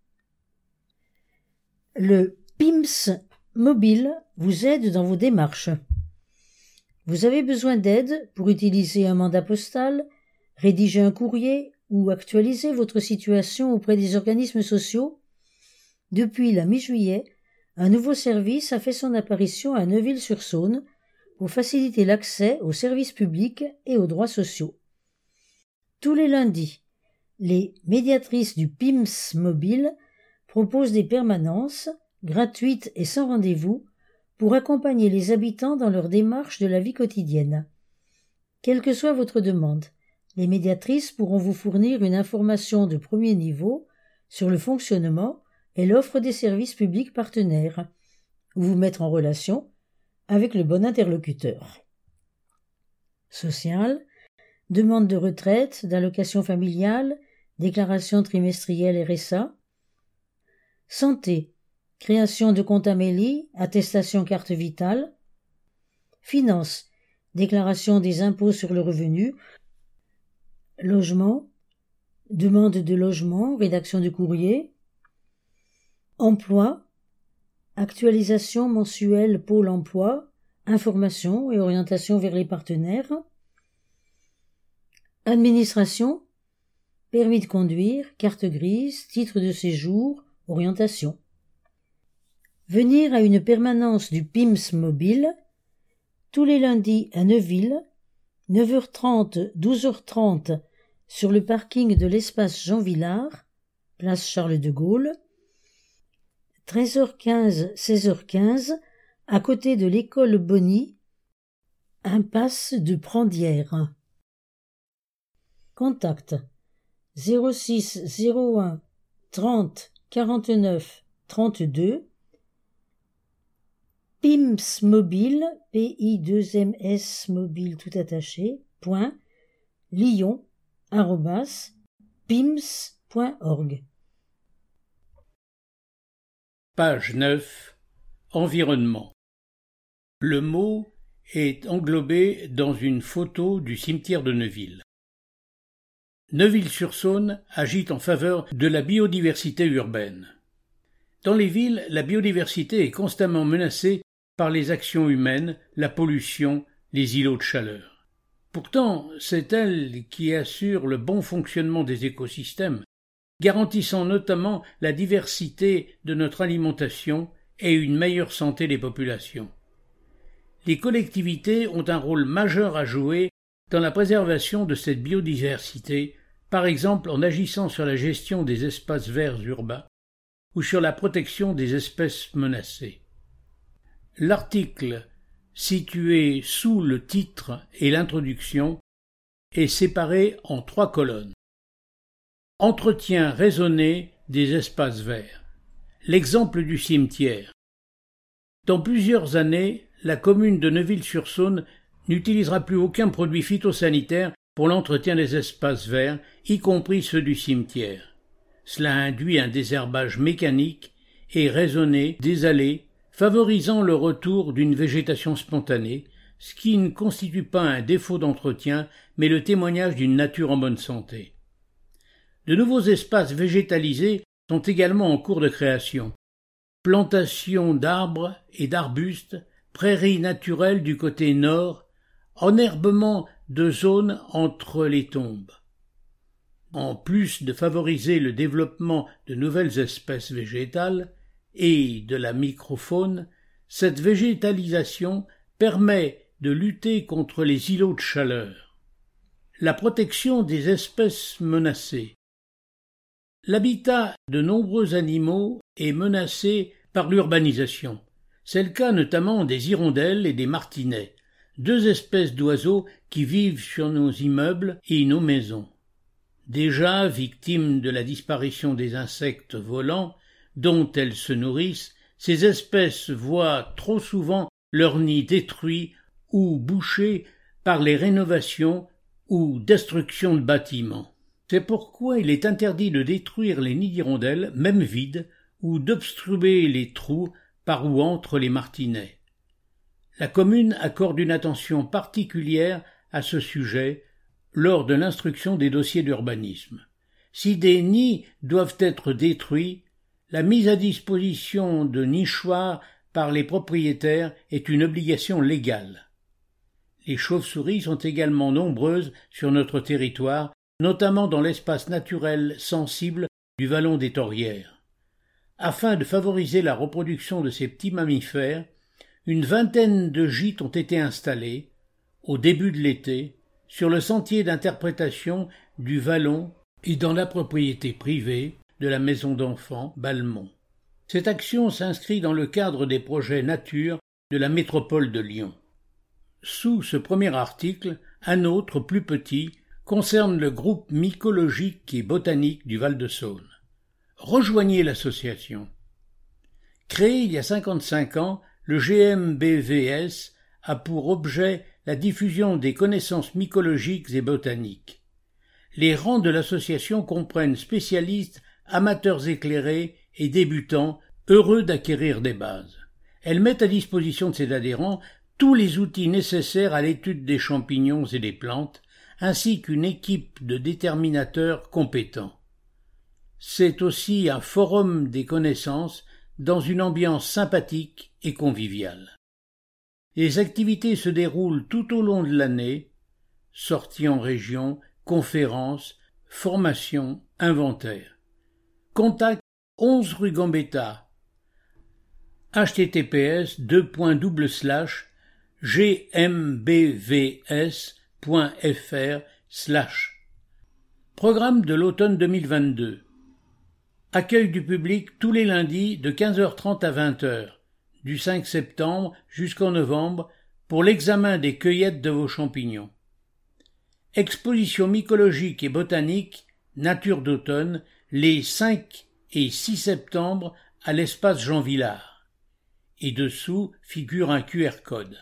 Le P I M S mobile vous aide dans vos démarches. Vous avez besoin d'aide pour utiliser un mandat postal, rédiger un courrier ou actualiser votre situation auprès des organismes sociaux? Depuis la mi-juillet, un nouveau service a fait son apparition à Neuville-sur-Saône pour faciliter l'accès aux services publics et aux droits sociaux. Tous les lundis, les médiatrices du P I M S mobile proposent des permanences, gratuites et sans rendez-vous, pour accompagner les habitants dans leur démarche de la vie quotidienne. Quelle que soit votre demande, les médiatrices pourront vous fournir une information de premier niveau sur le fonctionnement et l'offre des services publics partenaires, ou vous mettre en relation avec le bon interlocuteur. Social, demande de retraite, d'allocation familiale, déclaration trimestrielle R S A. Santé, création de compte Amélie, attestation carte vitale. Finances, déclaration des impôts sur le revenu. Logement, demande de logement, rédaction de courrier. Emploi, actualisation mensuelle Pôle emploi, information et orientation vers les partenaires. Administration, permis de conduire, carte grise, titre de séjour, orientation. Venir à une permanence du P I M S mobile, tous les lundis à Neuville, neuf heures trente, douze heures trente, sur le parking de l'espace Jean Villard, place Charles de Gaulle, treize heures quinze, seize heures quinze, à côté de l'école Bonny, impasse de Prandière. Contact zéro six zéro un trente quarante-neuf trente-deux, P I M S mobile, P I deux M S mobile tout attaché, point, Lyon, arrobas, pims point org. Page neuf. Environnement. Le mot est englobé dans une photo du cimetière de Neuville. Neuville-sur-Saône agit en faveur de la biodiversité urbaine. Dans les villes, la biodiversité est constamment menacée par les actions humaines, la pollution, les îlots de chaleur. Pourtant, c'est elle qui assure le bon fonctionnement des écosystèmes, garantissant notamment la diversité de notre alimentation et une meilleure santé des populations. Les collectivités ont un rôle majeur à jouer dans la préservation de cette biodiversité, par exemple en agissant sur la gestion des espaces verts urbains ou sur la protection des espèces menacées. L'article situé sous le titre et l'introduction est séparé en trois colonnes. Entretien raisonné des espaces verts. L'exemple du cimetière. Dans plusieurs années, la commune de Neuville-sur-Saône n'utilisera plus aucun produit phytosanitaire pour l'entretien des espaces verts, y compris ceux du cimetière. Cela induit un désherbage mécanique et raisonné des allées, favorisant le retour d'une végétation spontanée, ce qui ne constitue pas un défaut d'entretien, mais le témoignage d'une nature en bonne santé. De nouveaux espaces végétalisés sont également en cours de création. Plantations d'arbres et d'arbustes, prairies naturelles du côté nord, enherbement de zones entre les tombes. En plus de favoriser le développement de nouvelles espèces végétales et de la microfaune, cette végétalisation permet de lutter contre les îlots de chaleur. La protection des espèces menacées. L'habitat de nombreux animaux est menacé par l'urbanisation. C'est le cas notamment des hirondelles et des martinets, deux espèces d'oiseaux qui vivent sur nos immeubles et nos maisons. Déjà victimes de la disparition des insectes volants dont elles se nourrissent, ces espèces voient trop souvent leurs nids détruits ou bouchés par les rénovations ou destruction de bâtiments. C'est pourquoi il est interdit de détruire les nids d'hirondelles, même vides, ou d'obstruer les trous par où entrent les martinets. La commune accorde une attention particulière à ce sujet lors de l'instruction des dossiers d'urbanisme. Si des nids doivent être détruits, la mise à disposition de nichoirs par les propriétaires est une obligation légale. Les chauves-souris sont également nombreuses sur notre territoire, notamment dans l'espace naturel sensible du vallon des Torrières. Afin de favoriser la reproduction de ces petits mammifères, une vingtaine de gîtes ont été installés, au début de l'été, sur le sentier d'interprétation du vallon et dans la propriété privée de la maison d'enfants Balmont. Cette action s'inscrit dans le cadre des projets nature de la métropole de Lyon. Sous ce premier article, un autre plus petit concerne le groupe mycologique et botanique du Val-de-Saône. Rejoignez l'association. Créé il y a cinquante-cinq ans, le G M B V S a pour objet la diffusion des connaissances mycologiques et botaniques. Les rangs de l'association comprennent spécialistes, amateurs éclairés et débutants, heureux d'acquérir des bases. Elle met à disposition de ses adhérents tous les outils nécessaires à l'étude des champignons et des plantes, ainsi qu'une équipe de déterminateurs compétents. C'est aussi un forum des connaissances dans une ambiance sympathique et conviviale. Les activités se déroulent tout au long de l'année, sorties en région, conférences, formations, inventaires. Contact onze rue Gambetta, h t t p s deux points double slash g m b v s point f r slash. Programme de l'automne deux mille vingt-deux. Accueil du public tous les lundis de quinze heures trente à vingt heures, du cinq septembre jusqu'en novembre, pour l'examen des cueillettes de vos champignons. Exposition mycologique et botanique, nature d'automne, les cinq et six septembre à l'espace Jean Villard. Et dessous figure un Q R code.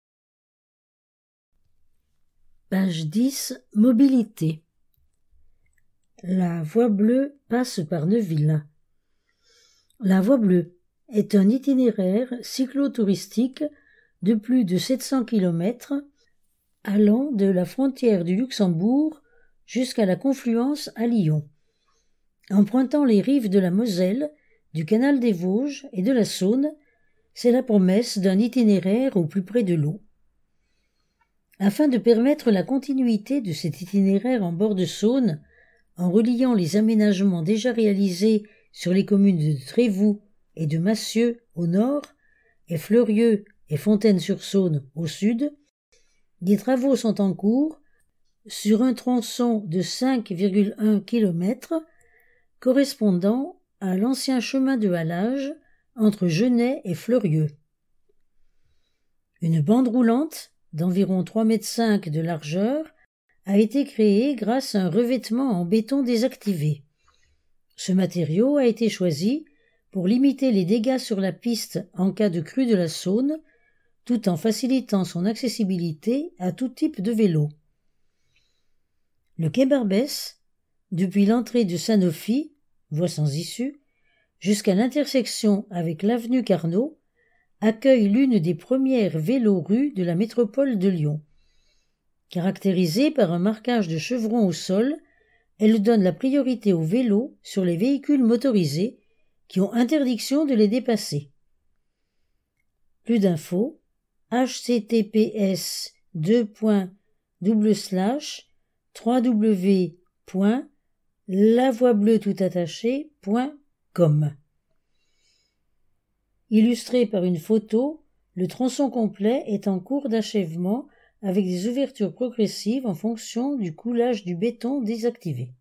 Page dix. Mobilité. La Voie bleue passe par Neuville. La Voie bleue est un itinéraire cyclotouristique de plus de sept cents kilomètres allant de la frontière du Luxembourg jusqu'à la confluence à Lyon. Empruntant les rives de la Moselle du canal des Vosges et de la Saône, c'est la promesse d'un itinéraire au plus près de l'eau. Afin de permettre la continuité de cet itinéraire en bord de Saône, en reliant les aménagements déjà réalisés sur les communes de Trévoux et de Massieux au nord, et Fleurieux et Fontaine-sur-Saône au sud, des travaux sont en cours sur un tronçon de cinq virgule un kilomètres correspondant à l'ancien chemin de halage entre Genêt et Fleurieux. Une bande roulante d'environ trois mètres cinq de largeur a été créée grâce à un revêtement en béton désactivé. Ce matériau a été choisi pour limiter les dégâts sur la piste en cas de crue de la Saône, tout en facilitant son accessibilité à tout type de vélo. Le quai Barbès, depuis l'entrée de Sanofi, voie sans issue, jusqu'à l'intersection avec l'avenue Carnot, accueille l'une des premières vélorues de la métropole de Lyon. Caractérisée par un marquage de chevrons au sol, elle donne la priorité aux vélos sur les véhicules motorisés qui ont interdiction de les dépasser. Plus d'infos h t t p s deux points double slash w w w point la voie bleue tout attaché point com. Illustré par une photo, le tronçon complet est en cours d'achèvement avec des ouvertures progressives en fonction du coulage du béton désactivé.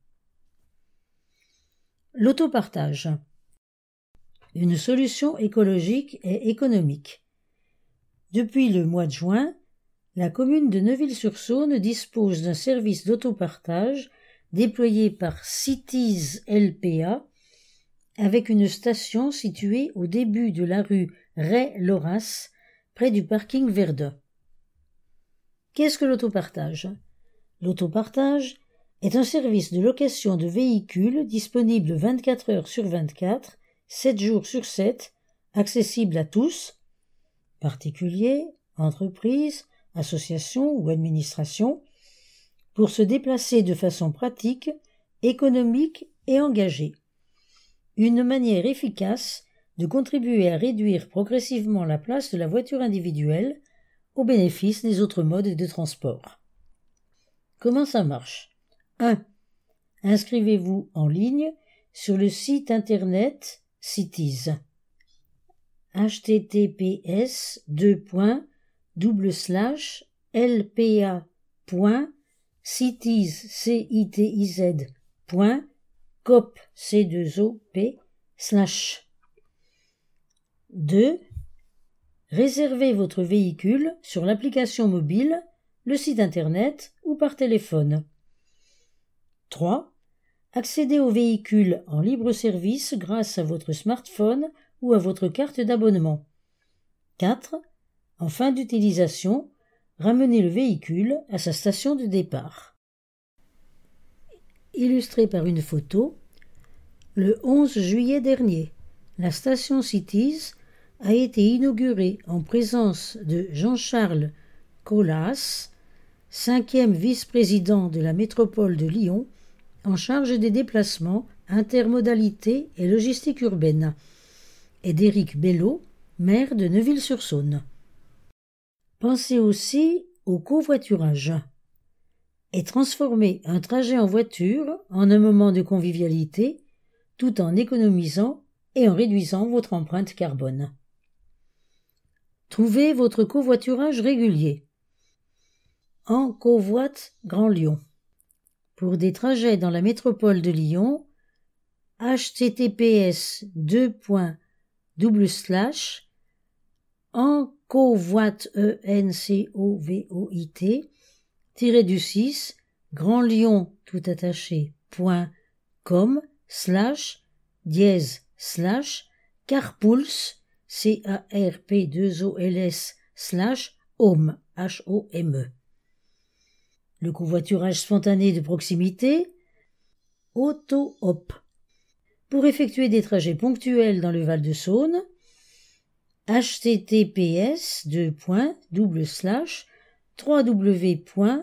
L'autopartage. Une solution écologique et économique. Depuis le mois de juin, la commune de Neuville-sur-Saône dispose d'un service d'autopartage déployé par Cities L P A avec une station située au début de la rue Ray-Loras, près du parking Verdun. Qu'est-ce que l'autopartage ? L'autopartage est un service de location de véhicules disponible vingt-quatre heures sur vingt-quatre, sept jours sur sept, accessible à tous, particuliers, entreprises, associations ou administrations, pour se déplacer de façon pratique, économique et engagée. Une manière efficace de contribuer à réduire progressivement la place de la voiture individuelle au bénéfice des autres modes de transport. Comment ça marche ? un. Inscrivez-vous en ligne sur le site internet Cities. h t t p s deux points double slash l p a point cities c i t i z point cop c deux o p slash. deux. Réservez votre véhicule sur l'application mobile, le site internet ou par téléphone. trois. Accédez au véhicule en libre service grâce à votre smartphone ou à votre carte d'abonnement. quatre. En fin d'utilisation, ramenez le véhicule à sa station de départ. Illustré par une photo, le onze juillet dernier, la station Cities a été inaugurée en présence de Jean-Charles Colas, cinquième vice-président de la métropole de Lyon, en charge des déplacements, intermodalité et logistique urbaine, et d'Éric Bello, maire de Neuville-sur-Saône. Pensez aussi au covoiturage et transformez un trajet en voiture en un moment de convivialité tout en économisant et en réduisant votre empreinte carbone. Trouvez votre covoiturage régulier. En Covoite Grand Lyon. Pour des trajets dans la métropole de Lyon, h t t p s deux points double slash en covoit e n c o v o i t tiré du six Grand Lyon tout attaché point com slash dièse slash carpools c a r p deux o l s slash home h o m e. Le covoiturage spontané de proximité, auto-hop. Pour effectuer des trajets ponctuels dans le Val-de-Saône, h t t p s deux points double slash w w w point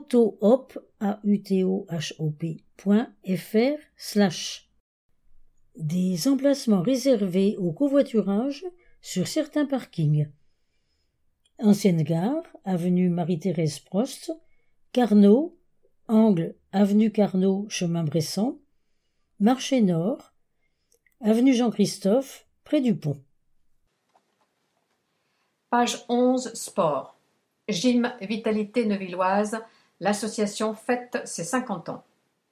autohop point f r slash. des emplacements réservés au covoiturage sur certains parkings. Ancienne gare, avenue Marie-Thérèse Prost, Carnot, angle avenue Carnot, chemin Bressan, marché Nord, avenue Jean-Christophe, près du pont. Page onze, Sport. Gym Vitalité Neuvilloise, l'association fête ses cinquante ans.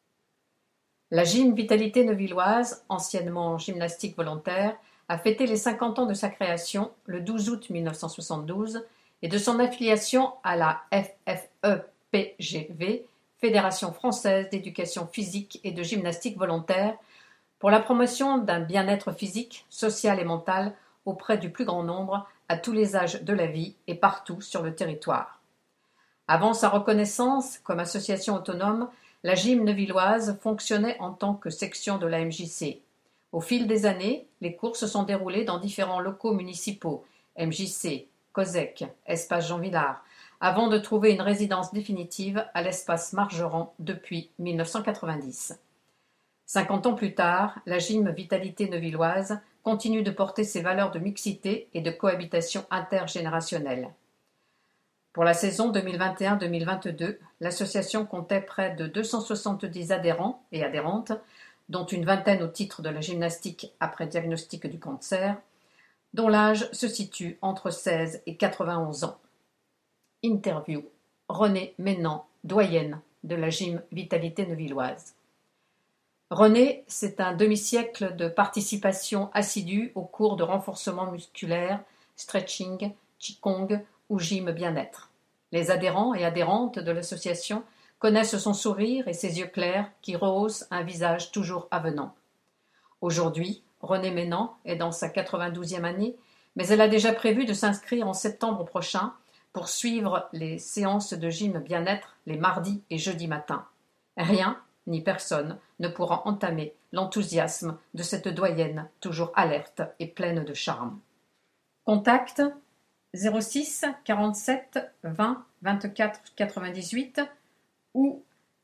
La Gym Vitalité Neuvilloise, anciennement gymnastique volontaire, a fêté les cinquante ans de sa création le douze août mille neuf cent soixante-douze et de son affiliation à la F F E P G V, Fédération française d'éducation physique et de gymnastique volontaire, pour la promotion d'un bien-être physique, social et mental auprès du plus grand nombre, à tous les âges de la vie et partout sur le territoire. Avant sa reconnaissance comme association autonome, la Gym neuvilloise fonctionnait en tant que section de la M J C. Au fil des années, les cours se sont déroulés dans différents locaux municipaux, M J C, COSEC, Espace Jean Villard, avant de trouver une résidence définitive à l'Espace Margeron depuis mille neuf cent quatre-vingt-dix. Cinquante ans plus tard, la Gym Vitalité Neuvilloise continue de porter ses valeurs de mixité et de cohabitation intergénérationnelle. Pour la saison deux mille vingt et un deux mille vingt-deux, l'association comptait près de deux cent soixante-dix adhérents et adhérentes, dont une vingtaine au titre de la gymnastique après diagnostic du cancer, dont l'âge se situe entre seize et quatre-vingt-onze ans. Interview. Renée Ménan, doyenne de la Gym Vitalité Neuvilloise. Renée, c'est un demi-siècle de participation assidue aux cours de renforcement musculaire, stretching, qigong ou gym bien-être. Les adhérents et adhérentes de l'association connaissent son sourire et ses yeux clairs qui rehaussent un visage toujours avenant. Aujourd'hui, Renée Ménan est dans sa quatre-vingt-douzième année, mais elle a déjà prévu de s'inscrire en septembre prochain pour suivre les séances de gym bien-être les mardis et jeudis matins. Rien ni personne ne pourra entamer l'enthousiasme de cette doyenne toujours alerte et pleine de charme. Contact zéro six quarante-sept vingt vingt-quatre quatre-vingt-dix-huit ou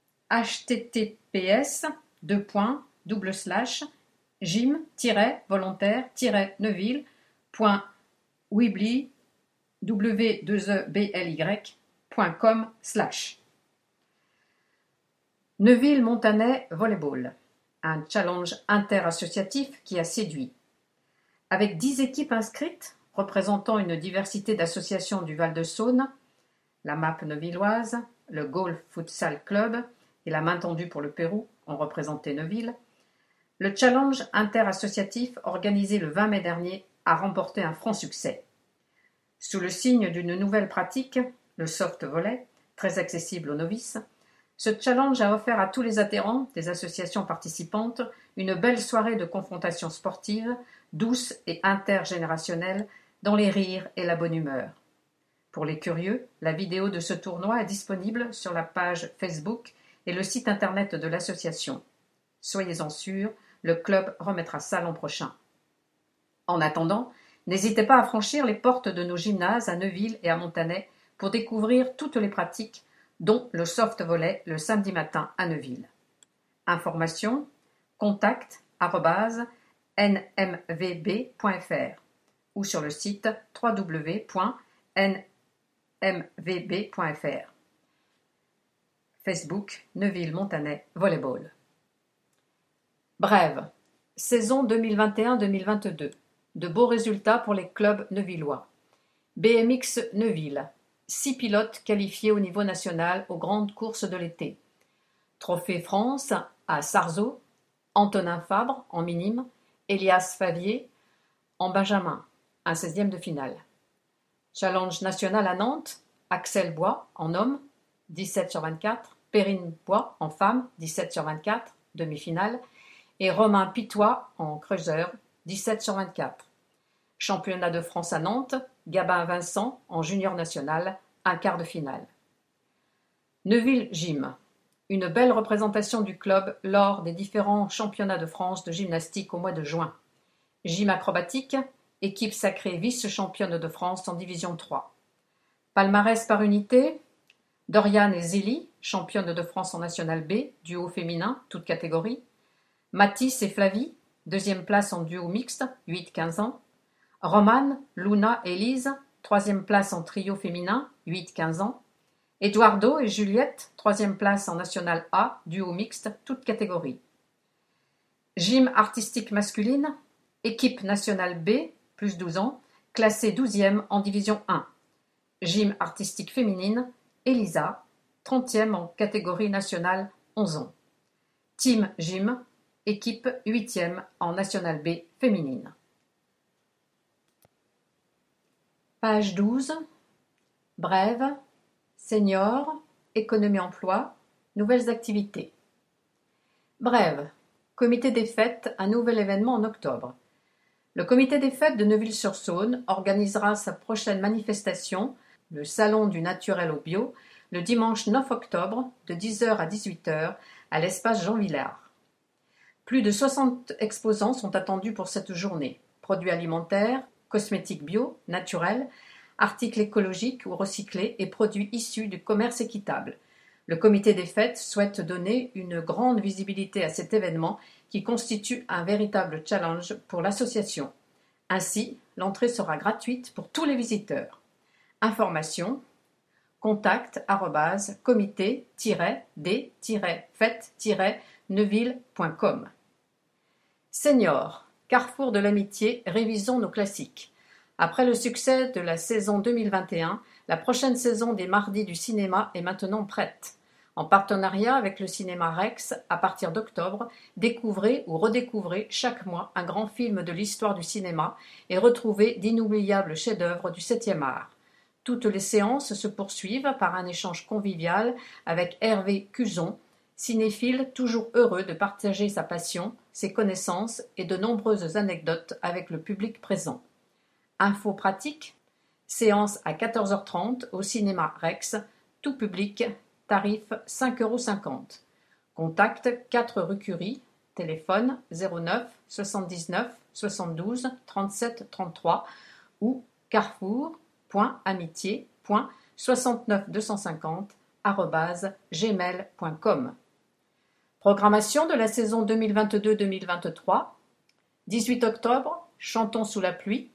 https deux points double slash gym volontaire neuville point weebly w deux e b l y point com slash Neuville-Montanet Volleyball, un challenge interassociatif qui a séduit. Avec dix équipes inscrites, représentant une diversité d'associations du Val-de-Saône, la M A P neuvilloise, le Golf Futsal Club et la Main tendue pour le Pérou ont représenté Neuville, le challenge interassociatif organisé le vingt mai dernier a remporté un franc succès. Sous le signe d'une nouvelle pratique, le soft volley, très accessible aux novices, ce challenge a offert à tous les adhérents des associations participantes une belle soirée de confrontation sportive, douce et intergénérationnelle, dans les rires et la bonne humeur. Pour les curieux, la vidéo de ce tournoi est disponible sur la page Facebook et le site internet de l'association. Soyez-en sûrs, le club remettra ça l'an prochain. En attendant, n'hésitez pas à franchir les portes de nos gymnases à Neuville et à Montanet pour découvrir toutes les pratiques, dont le soft volley le samedi matin à Neuville. Informations contact arobase n m v b point f r ou sur le site w w w point n m v b point f r. Facebook Neuville-Montanet Volleyball. Brève, saison deux mille vingt et un deux mille vingt-deux. De beaux résultats pour les clubs neuvillois. B M X Neuville. Six pilotes qualifiés au niveau national aux grandes courses de l'été. Trophée France à Sarzeau, Antonin Fabre en minime, Elias Favier en benjamin, un seizième de finale. Challenge national à Nantes, Axel Bois en homme, dix-sept sur vingt-quatre, Perrine Bois en femme, dix-sept sur vingt-quatre, demi-finale, et Romain Pitois en creuseur, dix-sept sur vingt-quatre. Championnat de France à Nantes, Gabin Vincent en junior national, un quart de finale. Neuville Gym, une belle représentation du club lors des différents championnats de France de gymnastique au mois de juin. Gym acrobatique, équipe sacrée vice-championne de France en division trois. Palmarès par unité, Doriane et Zélie, championne de France en national B, duo féminin, toutes catégories. Mathis et Flavie, deuxième place en duo mixte, huit quinze ans. Romane, Luna et Lise, troisième place en trio féminin, huit quinze ans. Eduardo et Juliette, troisième place en National A, duo mixte, toutes catégories. Gym artistique masculine, équipe nationale B, plus douze ans, classée douzième en division un. Gym artistique féminine, Elisa, trentième en catégorie nationale, onze ans. Team Gym, équipe huitième en National B féminine. Page douze. Brève. Senior. Économie-emploi. Nouvelles activités. Brève. Comité des fêtes, un nouvel événement en octobre. Le comité des fêtes de Neuville-sur-Saône organisera sa prochaine manifestation, le Salon du naturel au bio, le dimanche neuf octobre de dix heures à dix-huit heures à l'espace Jean Villard. Plus de soixante exposants sont attendus pour cette journée. Produits alimentaires, cosmétiques bio, naturels, articles écologiques ou recyclés et produits issus du commerce équitable. Le comité des fêtes souhaite donner une grande visibilité à cet événement qui constitue un véritable challenge pour l'association. Ainsi, l'entrée sera gratuite pour tous les visiteurs. Informations contact arobase comité des fêtes neuville point com. Senior, carrefour de l'amitié, révisons nos classiques. Après le succès de la saison deux mille vingt et un, la prochaine saison des Mardis du cinéma est maintenant prête. En partenariat avec le cinéma Rex, à partir d'octobre, découvrez ou redécouvrez chaque mois un grand film de l'histoire du cinéma et retrouvez d'inoubliables chefs-d'œuvre du septième art. Toutes les séances se poursuivent par un échange convivial avec Hervé Cuzon, cinéphile toujours heureux de partager sa passion, ses connaissances et de nombreuses anecdotes avec le public présent. Info pratique, séance à quatorze heures trente au cinéma Rex, tout public, tarif cinq euros cinquante. Contact quatre rue Curie, téléphone zéro neuf soixante-dix-neuf soixante-douze trente-sept trente-trois ou carrefour point amitié point soixante-neuf deux cent cinquante arobase gmail point com. Programmation de la saison deux mille vingt-deux deux mille vingt-trois. dix-huit octobre, Chantons sous la pluie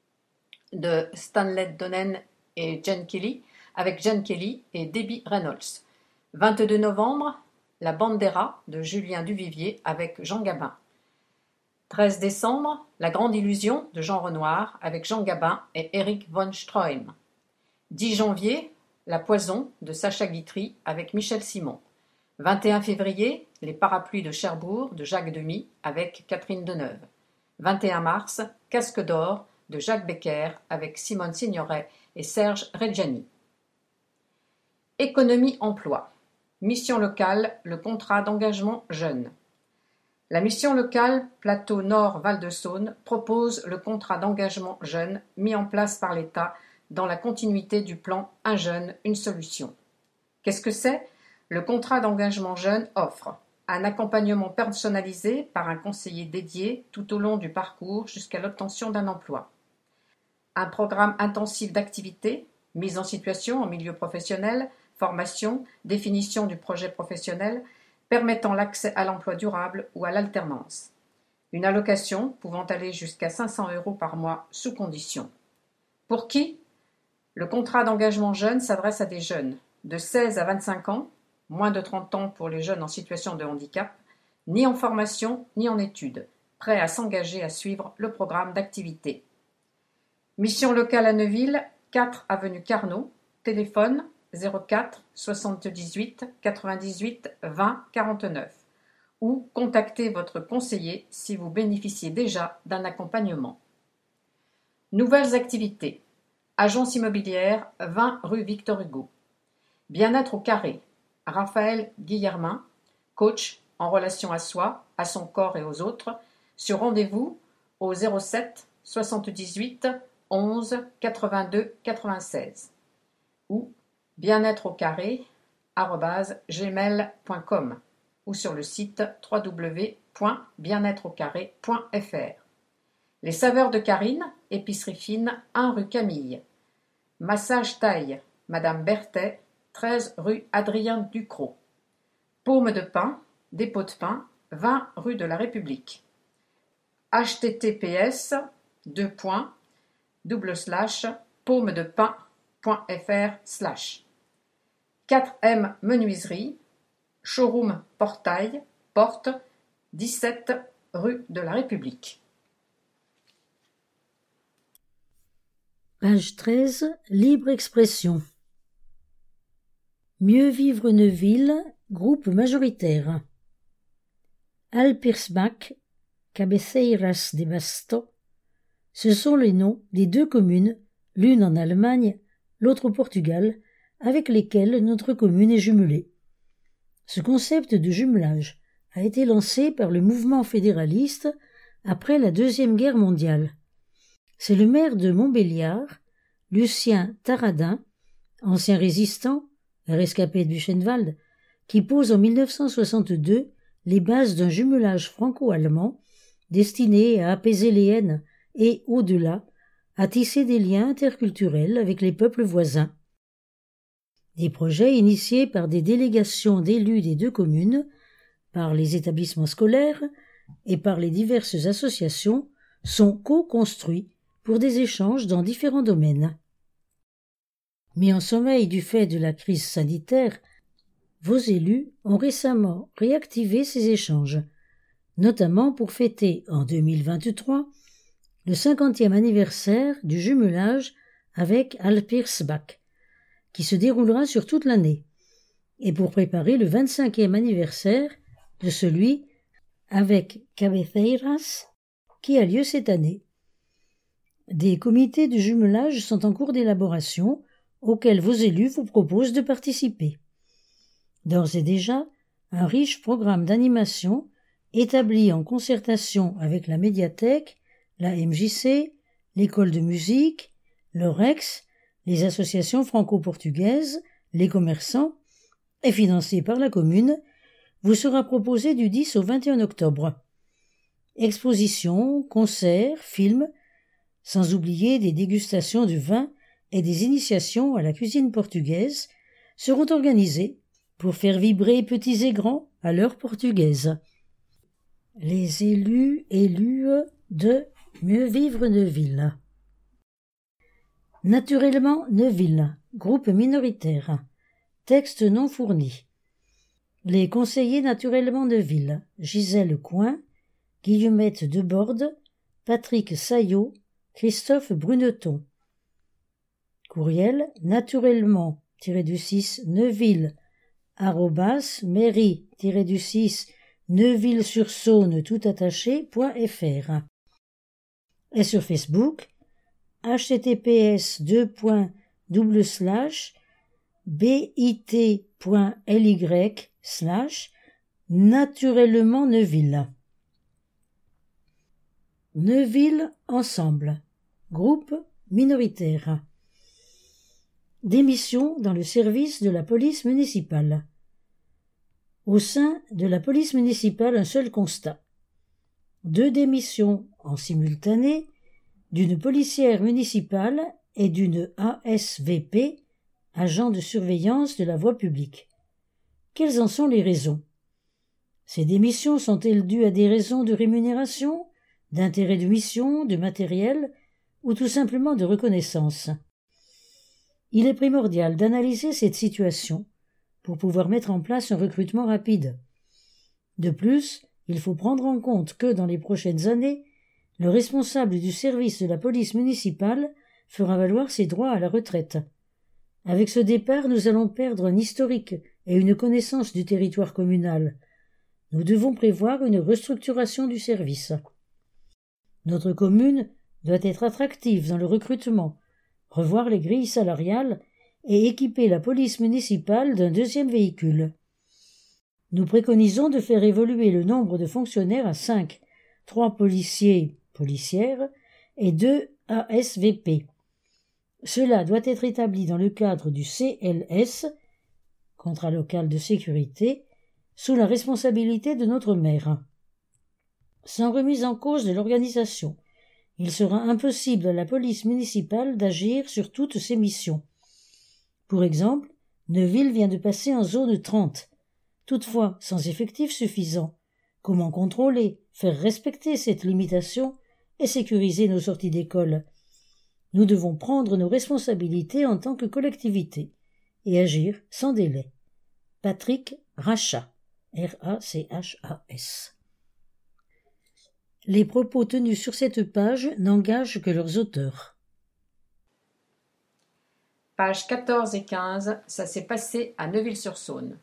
de Stanley Donen et Jen Kelly, avec Jen Kelly et Debbie Reynolds. vingt-deux novembre, La Bandera de Julien Duvivier avec Jean Gabin. treize décembre, La Grande Illusion de Jean Renoir avec Jean Gabin et Eric von Stroheim. dix janvier, La Poison de Sacha Guitry avec Michel Simon. vingt et un février, Les Parapluies de Cherbourg de Jacques Demy avec Catherine Deneuve. vingt et un mars, Casque d'or de Jacques Becker avec Simone Signoret et Serge Reggiani. Économie-emploi. Mission locale, le contrat d'engagement jeune. La mission locale Plateau Nord Val-de-Saône propose le contrat d'engagement jeune mis en place par l'État dans la continuité du plan Un jeune, une solution. Qu'est-ce que c'est ? Le contrat d'engagement jeune offre un accompagnement personnalisé par un conseiller dédié tout au long du parcours jusqu'à l'obtention d'un emploi. Un programme intensif d'activités, mise en situation en milieu professionnel, formation, définition du projet professionnel, permettant l'accès à l'emploi durable ou à l'alternance. Une allocation pouvant aller jusqu'à cinq cents euros par mois sous condition. Pour qui ? Le contrat d'engagement jeune s'adresse à des jeunes de seize à vingt-cinq ans, moins de trente ans pour les jeunes en situation de handicap, ni en formation ni en études, prêts à s'engager à suivre le programme d'activité. Mission locale à Neuville, quatre avenue Carnot, téléphone zéro quatre soixante-dix-huit quatre-vingt-dix-huit vingt quarante-neuf ou contactez votre conseiller si vous bénéficiez déjà d'un accompagnement. Nouvelles activités. Agence immobilière, vingt rue Victor Hugo. Bien-être au carré. Raphaël Guillermin, coach en relation à soi, à son corps et aux autres, sur rendez-vous au zéro sept soixante-dix-huit onze quatre-vingt-deux quatre-vingt-seize ou bien-être au carré arobase gmail point com ou sur le site w w w point bien-être au carré point f r. Les saveurs de Karine, épicerie fine, un rue Camille. Massage taille, Madame Berthet, treize rue Adrien Ducrot. Paume de pain, dépôt de pain, vingt rue de la République. h t t p s deux points double slash paume de pain point f r slash quatre M Menuiserie, showroom Portail, porte dix-sept rue de la République. Page treize. Libre expression. Mieux vivre Neuville, groupe majoritaire. Alpirsbach, Cabeceiras de Basto, ce sont les noms des deux communes, l'une en Allemagne, l'autre au Portugal, avec lesquelles notre commune est jumelée. Ce concept de jumelage a été lancé par le mouvement fédéraliste après la Deuxième Guerre mondiale. C'est le maire de Montbéliard, Lucien Taradin, ancien résistant, rescapé de Buchenwald, qui pose en mille neuf cent soixante-deux les bases d'un jumelage franco-allemand destiné à apaiser les haines et, au-delà, à tisser des liens interculturels avec les peuples voisins. Des projets initiés par des délégations d'élus des deux communes, par les établissements scolaires et par les diverses associations sont co-construits pour des échanges dans différents domaines. Mis en sommeil du fait de la crise sanitaire, vos élus ont récemment réactivé ces échanges, notamment pour fêter en deux mille vingt-trois le cinquantième anniversaire du jumelage avec Alpirsbach, qui se déroulera sur toute l'année, et pour préparer le vingt-cinquième anniversaire de celui avec Cabeceiras, qui a lieu cette année. Des comités de jumelage sont en cours d'élaboration, auxquels vos élus vous proposent de participer. D'ores et déjà, un riche programme d'animation établi en concertation avec la médiathèque, la M J C, l'école de musique, le Rex, les associations franco-portugaises, les commerçants, et financé par la commune, vous sera proposé du dix au vingt et un octobre. Expositions, concerts, films, sans oublier des dégustations de vin et des initiations à la cuisine portugaise, seront organisés pour faire vibrer petits et grands à l'heure portugaise. Les élus élus de Mieux vivre Neuville. Naturellement Neuville, groupe minoritaire. Texte non fourni. Les conseillers naturellement Neuville, Gisèle Coin, Guillemette Deborde, Patrick Saillot, Christophe Bruneton. Courriel naturellement-du-six Neuville arrobas mairie-du-six Neuville-sur-Saône tout attaché point fr. Et sur Facebook https deux points double slash bit.ly slash naturellement Neuville. Neuville ensemble, groupe minoritaire. Démission dans le service de la police municipale. Au sein de la police municipale, un seul constat. Deux démissions en simultané d'une policière municipale et d'une A S V P, agent de surveillance de la voie publique. Quelles en sont les raisons? Ces démissions sont-elles dues à des raisons de rémunération, d'intérêt de mission, de matériel, ou tout simplement de reconnaissance? Il est primordial d'analyser cette situation pour pouvoir mettre en place un recrutement rapide. De plus, il faut prendre en compte que, dans les prochaines années, le responsable du service de la police municipale fera valoir ses droits à la retraite. Avec ce départ, nous allons perdre un historique et une connaissance du territoire communal. Nous devons prévoir une restructuration du service. Notre commune doit être attractive dans le recrutement, revoir les grilles salariales et équiper la police municipale d'un deuxième véhicule. Nous préconisons de faire évoluer le nombre de fonctionnaires à cinq, trois policiers, policières et deux A S V P. Cela doit être établi dans le cadre du C L S, contrat local de sécurité, sous la responsabilité de notre maire. Sans remise en cause de l'organisation, il sera impossible à la police municipale d'agir sur toutes ses missions. Pour exemple, Neuville vient de passer en zone trente. Toutefois, sans effectifs suffisants, Comment contrôler, faire respecter cette limitation et sécuriser nos sorties d'école? Nous devons prendre nos responsabilités en tant que collectivité et agir sans délai. Patrick Rachas, R A C H A S. Les propos tenus sur cette page n'engagent que leurs auteurs. Pages quatorze et quinze, ça s'est passé à Neuville-sur-Saône.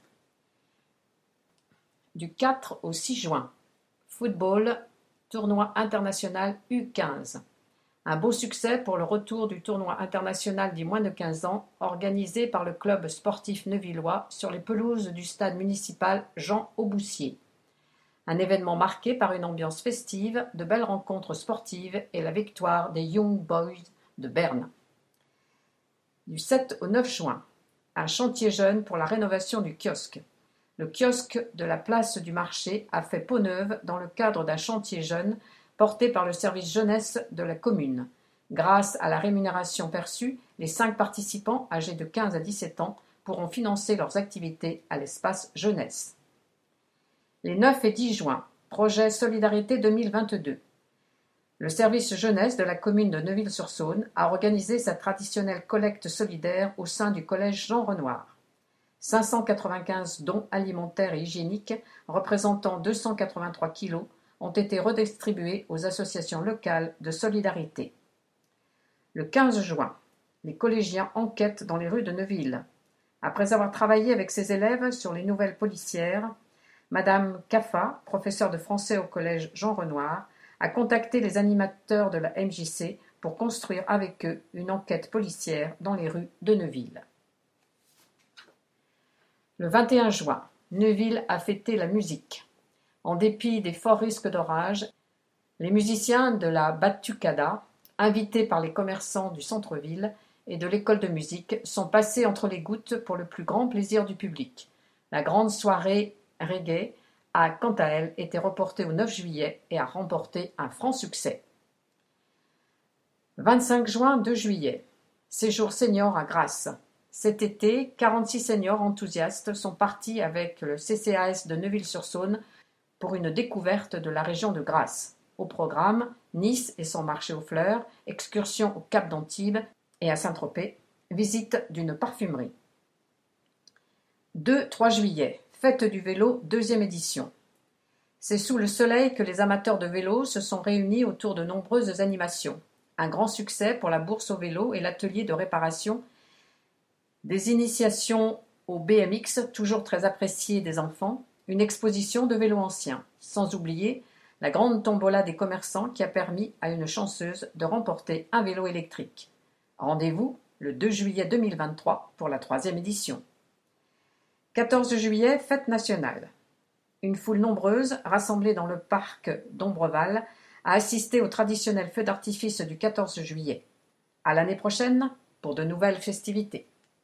Du quatre au six juin, football, tournoi international U quinze. Un beau succès pour le retour du tournoi international des moins de quinze ans, organisé par le club sportif neuvillois sur les pelouses du stade municipal Jean Auboussier. Un événement marqué par une ambiance festive, de belles rencontres sportives et la victoire des Young Boys de Berne. Du sept au neuf juin, un chantier jeune pour la rénovation du kiosque. Le kiosque de la place du marché a fait peau neuve dans le cadre d'un chantier jeune porté par le service jeunesse de la commune. Grâce à la rémunération perçue, les cinq participants âgés de quinze à dix-sept ans pourront financer leurs activités à l'espace jeunesse. Les neuf et dix juin, projet Solidarité deux mille vingt-deux. Le service jeunesse de la commune de Neuville-sur-Saône a organisé sa traditionnelle collecte solidaire au sein du collège Jean Renoir. cinq cent quatre-vingt-quinze dons alimentaires et hygiéniques représentant deux cent quatre-vingt-trois kilos ont été redistribués aux associations locales de solidarité. Le quinze juin, les collégiens enquêtent dans les rues de Neuville. Après avoir travaillé avec ses élèves sur les nouvelles policières, Madame Caffa, professeure de français au collège Jean Renoir, a contacté les animateurs de la M J C pour construire avec eux une enquête policière dans les rues de Neuville. Le vingt et un juin, Neuville a fêté la musique. En dépit des forts risques d'orage, les musiciens de la Batucada, invités par les commerçants du centre-ville et de l'école de musique, sont passés entre les gouttes pour le plus grand plaisir du public. La grande soirée reggae a, quant à elle, été reportée au neuf juillet et a remporté un franc succès. vingt-cinq juin, deux juillet. Séjour senior à Grasse. Cet été, quarante-six seniors enthousiastes sont partis avec le C C A S de Neuville-sur-Saône pour une découverte de la région de Grasse. Au programme, Nice et son marché aux fleurs, excursion au Cap d'Antibes et à Saint-Tropez, visite d'une parfumerie. deux trois juillet. Fête du vélo, deuxième édition. C'est sous le soleil que les amateurs de vélo se sont réunis autour de nombreuses animations. Un grand succès pour la bourse au vélo et l'atelier de réparation, des initiations au B M X, toujours très appréciées des enfants, une exposition de vélos anciens, sans oublier la grande tombola des commerçants qui a permis à une chanceuse de remporter un vélo électrique. Rendez-vous le deux juillet deux mille vingt-trois pour la troisième édition. quatorze juillet, fête nationale. Une foule nombreuse, rassemblée dans le parc d'Ombreval, a assisté au traditionnel feu d'artifice du quatorze juillet. À l'année prochaine pour de nouvelles festivités.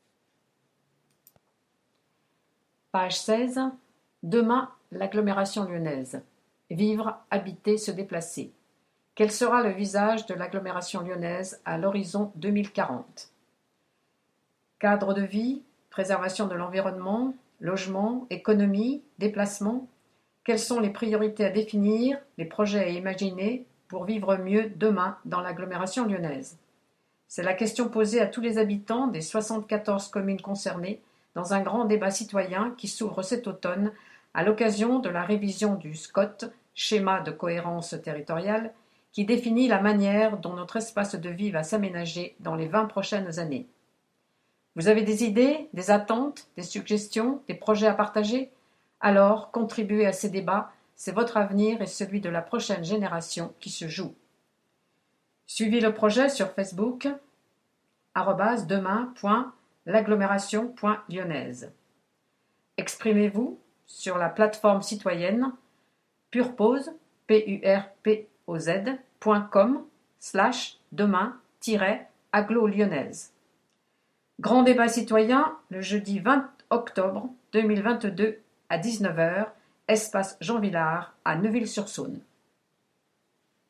Page seize. Demain, l'agglomération lyonnaise. Vivre, habiter, se déplacer. Quel sera le visage de l'agglomération lyonnaise à l'horizon deux mille quarante? Cadre de vie, préservation de l'environnement, logement, économie, déplacement. Quelles sont les priorités à définir, les projets à imaginer pour vivre mieux demain dans l'agglomération lyonnaise? C'est la question posée à tous les habitants des soixante-quatorze communes concernées dans un grand débat citoyen qui s'ouvre cet automne à l'occasion de la révision du S C O T, schéma de cohérence territoriale, qui définit la manière dont notre espace de vie va s'aménager dans les vingt prochaines années. Vous avez des idées, des attentes, des suggestions, des projets à partager? Alors, contribuez à ces débats, c'est votre avenir et celui de la prochaine génération qui se joue. Suivez le projet sur Facebook, arobase demain point l'agglomération point lyonnaise. Exprimez-vous sur la plateforme citoyenne purpose, P U R P O Z, point com, slash demain tiret agglo lyonnaise. Grand débat citoyen le jeudi vingt octobre deux mille vingt-deux à dix-neuf heures, espace Jean Villard à Neuville-sur-Saône.